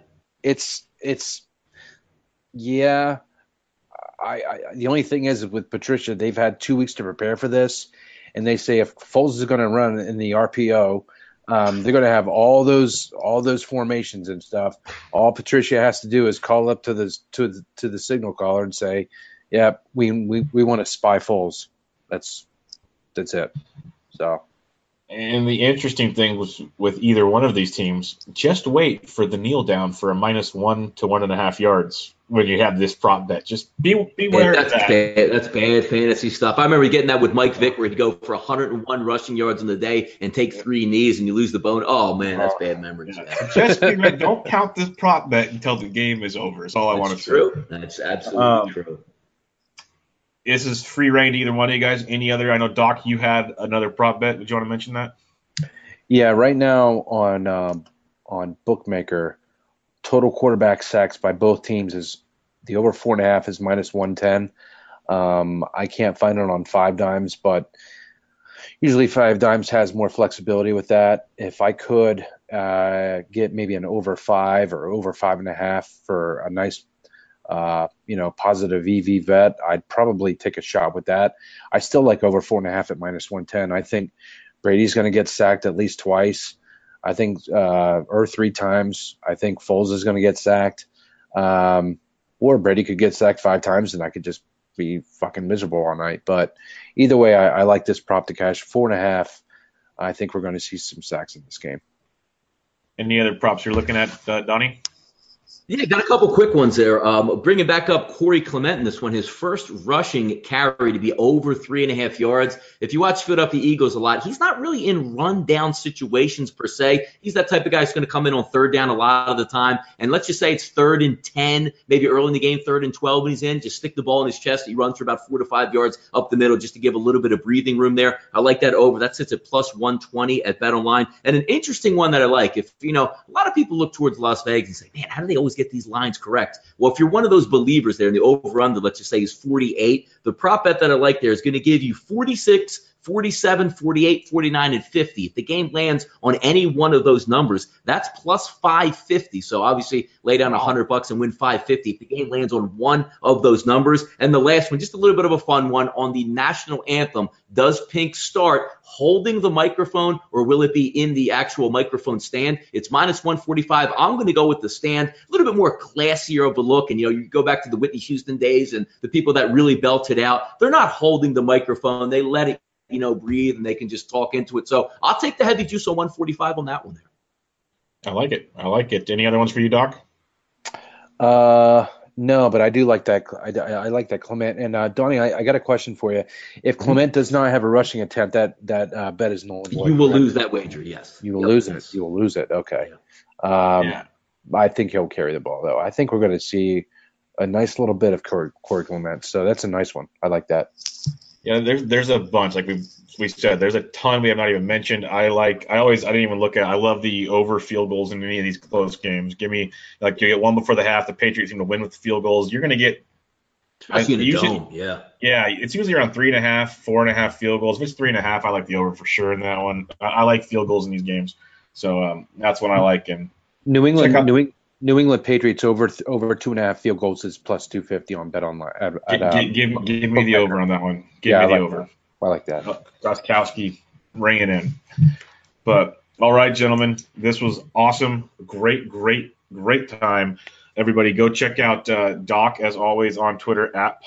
The only thing is with Patricia, they've had 2 weeks to prepare for this, and they say if Foles is going to run in the RPO, they're going to have all those formations and stuff. All Patricia has to do is call up to the signal caller and say, "Yeah, we want to spy Foles." That's it. So. And the interesting thing was with either one of these teams, just wait for the kneel down for a -1 to 1.5 yards when you have this prop bet. Just beware of that. That's bad fantasy stuff. I remember getting that with Mike Vick where he'd go for 101 rushing yards in the day and take 3 knees and you lose the bone. Oh, man, that's bad memories. Yeah. Just don't count this prop bet until the game is over. That's all I want to say. True. That's absolutely true. This is free reign to either one of you guys. Any other? I know, Doc, you had another prop bet. Would you want to mention that? Yeah, right now on Bookmaker, total quarterback sacks by both teams is the over 4.5 is -110. I can't find it on 5 Dimes, but usually 5 Dimes has more flexibility with that. If I could get maybe an over 5 or over 5.5 for a nice positive EV vet, I'd probably take a shot with that. I still like over 4.5 at -110. I think Brady's going to get sacked at least twice. I think, or 3 times. I think Foles is going to get sacked. Or Brady could get sacked 5 times and I could just be fucking miserable all night. But either way, I like this prop to cash. 4.5. I think we're going to see some sacks in this game. Any other props you're looking at, Donnie? Yeah, got a couple quick ones there. Bringing back up Corey Clement in this one, his first rushing carry to be over 3.5 yards. If you watch Philadelphia Eagles a lot, he's not really in run-down situations per se. He's that type of guy who's going to come in on 3rd down a lot of the time. And let's just say it's 3rd and 10, maybe early in the game, 3rd and 12 when he's in. Just stick the ball in his chest. He runs for about 4 to 5 yards up the middle just to give a little bit of breathing room there. I like that over. That sits at +120 at BetOnline. And an interesting one that I like, a lot of people look towards Las Vegas and say, man, how do they always get these lines correct? Well, if you're one of those believers there, and the over-under, let's just say, is 48, the prop bet that I like there is going to give you 46 47, 48, 49, and 50. If the game lands on any one of those numbers, that's plus 550. So obviously lay down $100 and win 550 if the game lands on one of those numbers. And the last one, just a little bit of a fun one, on the national anthem. Does Pink start holding the microphone, or will it be in the actual microphone stand? It's minus 145. I'm going to go with the stand. A little bit more classier of a look. And, you go back to the Whitney Houston days and the people that really belted out. They're not holding the microphone. They let it, breathe, and they can just talk into it. So I'll take the heavy juice on 145 on that one there. I like it. Any other ones for you, Doc? No, but I do like that. I like that Clement. And Donnie, I got a question for you. If Clement does not have a rushing attempt, that bet is null and void. You will lose that wager, yes. You will lose it. You will lose it. Okay. Yeah. I think he'll carry the ball, though. I think we're going to see a nice little bit of Corey Clement. So that's a nice one. I like that. Yeah, there's a bunch. Like we said, there's a ton we have not even mentioned. I didn't even look at. I love the over field goals in any of these close games. Give me, you get one before the half. The Patriots seem to win with field goals. You're going to get. Especially in a dome, yeah. Yeah, it's usually around 3.5, 4.5 field goals. If it's 3.5, I like the over for sure in that one. I like field goals in these games, so that's what I like. And New England Patriots over 2.5 field goals is plus 250 on Bet Online. Give me the over on that one. Give me the over. I like that. Gostkowski, ring it in. But all right, gentlemen, this was awesome. Great time. Everybody, go check out Doc as always on Twitter at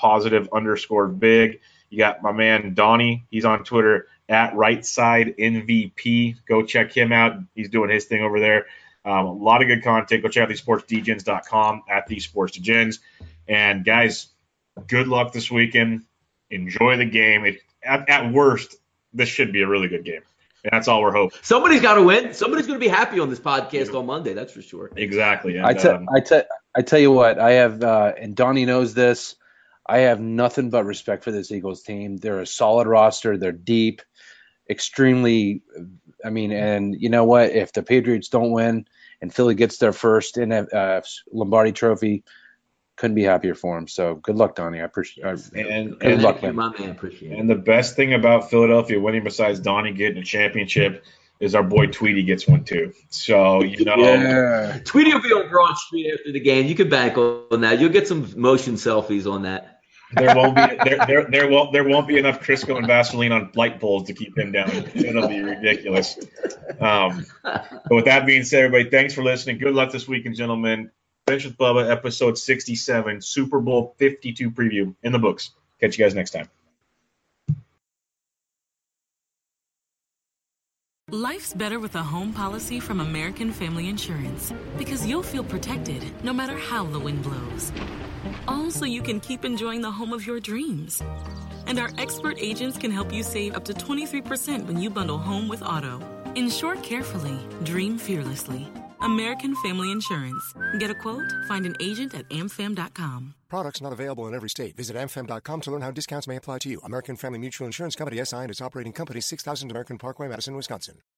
+_big. You got my man Donnie. He's on Twitter at RightSideMVP. Go check him out. He's doing his thing over there. A lot of good content. Go check out thesportsdegens.com at thesportsdegens. And guys, good luck this weekend. Enjoy the game. At worst, this should be a really good game. And that's all we're hoping. Somebody's got to win. Somebody's going to be happy on this podcast on Monday. That's for sure. Exactly. And, I tell you what, I have, and Donnie knows this, I have nothing but respect for this Eagles team. They're a solid roster. They're deep, extremely. And you know what? If the Patriots don't win and Philly gets their first Lombardi Trophy, couldn't be happier for him. So good luck, Donnie. I appreciate it. Good luck, man. My man. Appreciate it. And the best thing about Philadelphia winning, besides Donnie getting a championship, is our boy Tweety gets one too. So Yeah. Tweety will be on Broad Street after the game. You can bank on that. You'll get some motion selfies on that. There won't be enough Crisco and Vaseline on light poles to keep him down. It'll be ridiculous. But with that being said, everybody, thanks for listening. Good luck this weekend, gentlemen. Bench with Bubba, episode 67, Super Bowl 52 preview in the books. Catch you guys next time. Life's better with a home policy from American Family Insurance because you'll feel protected no matter how the wind blows. All so you can keep enjoying the home of your dreams. And our expert agents can help you save up to 23% when you bundle home with auto. Insure carefully, dream fearlessly. American Family Insurance. Get a quote? Find an agent at amfam.com. Products not available in every state. Visit amfam.com to learn how discounts may apply to you. American Family Mutual Insurance Company, SI, and its operating company, 6000 American Parkway, Madison, Wisconsin.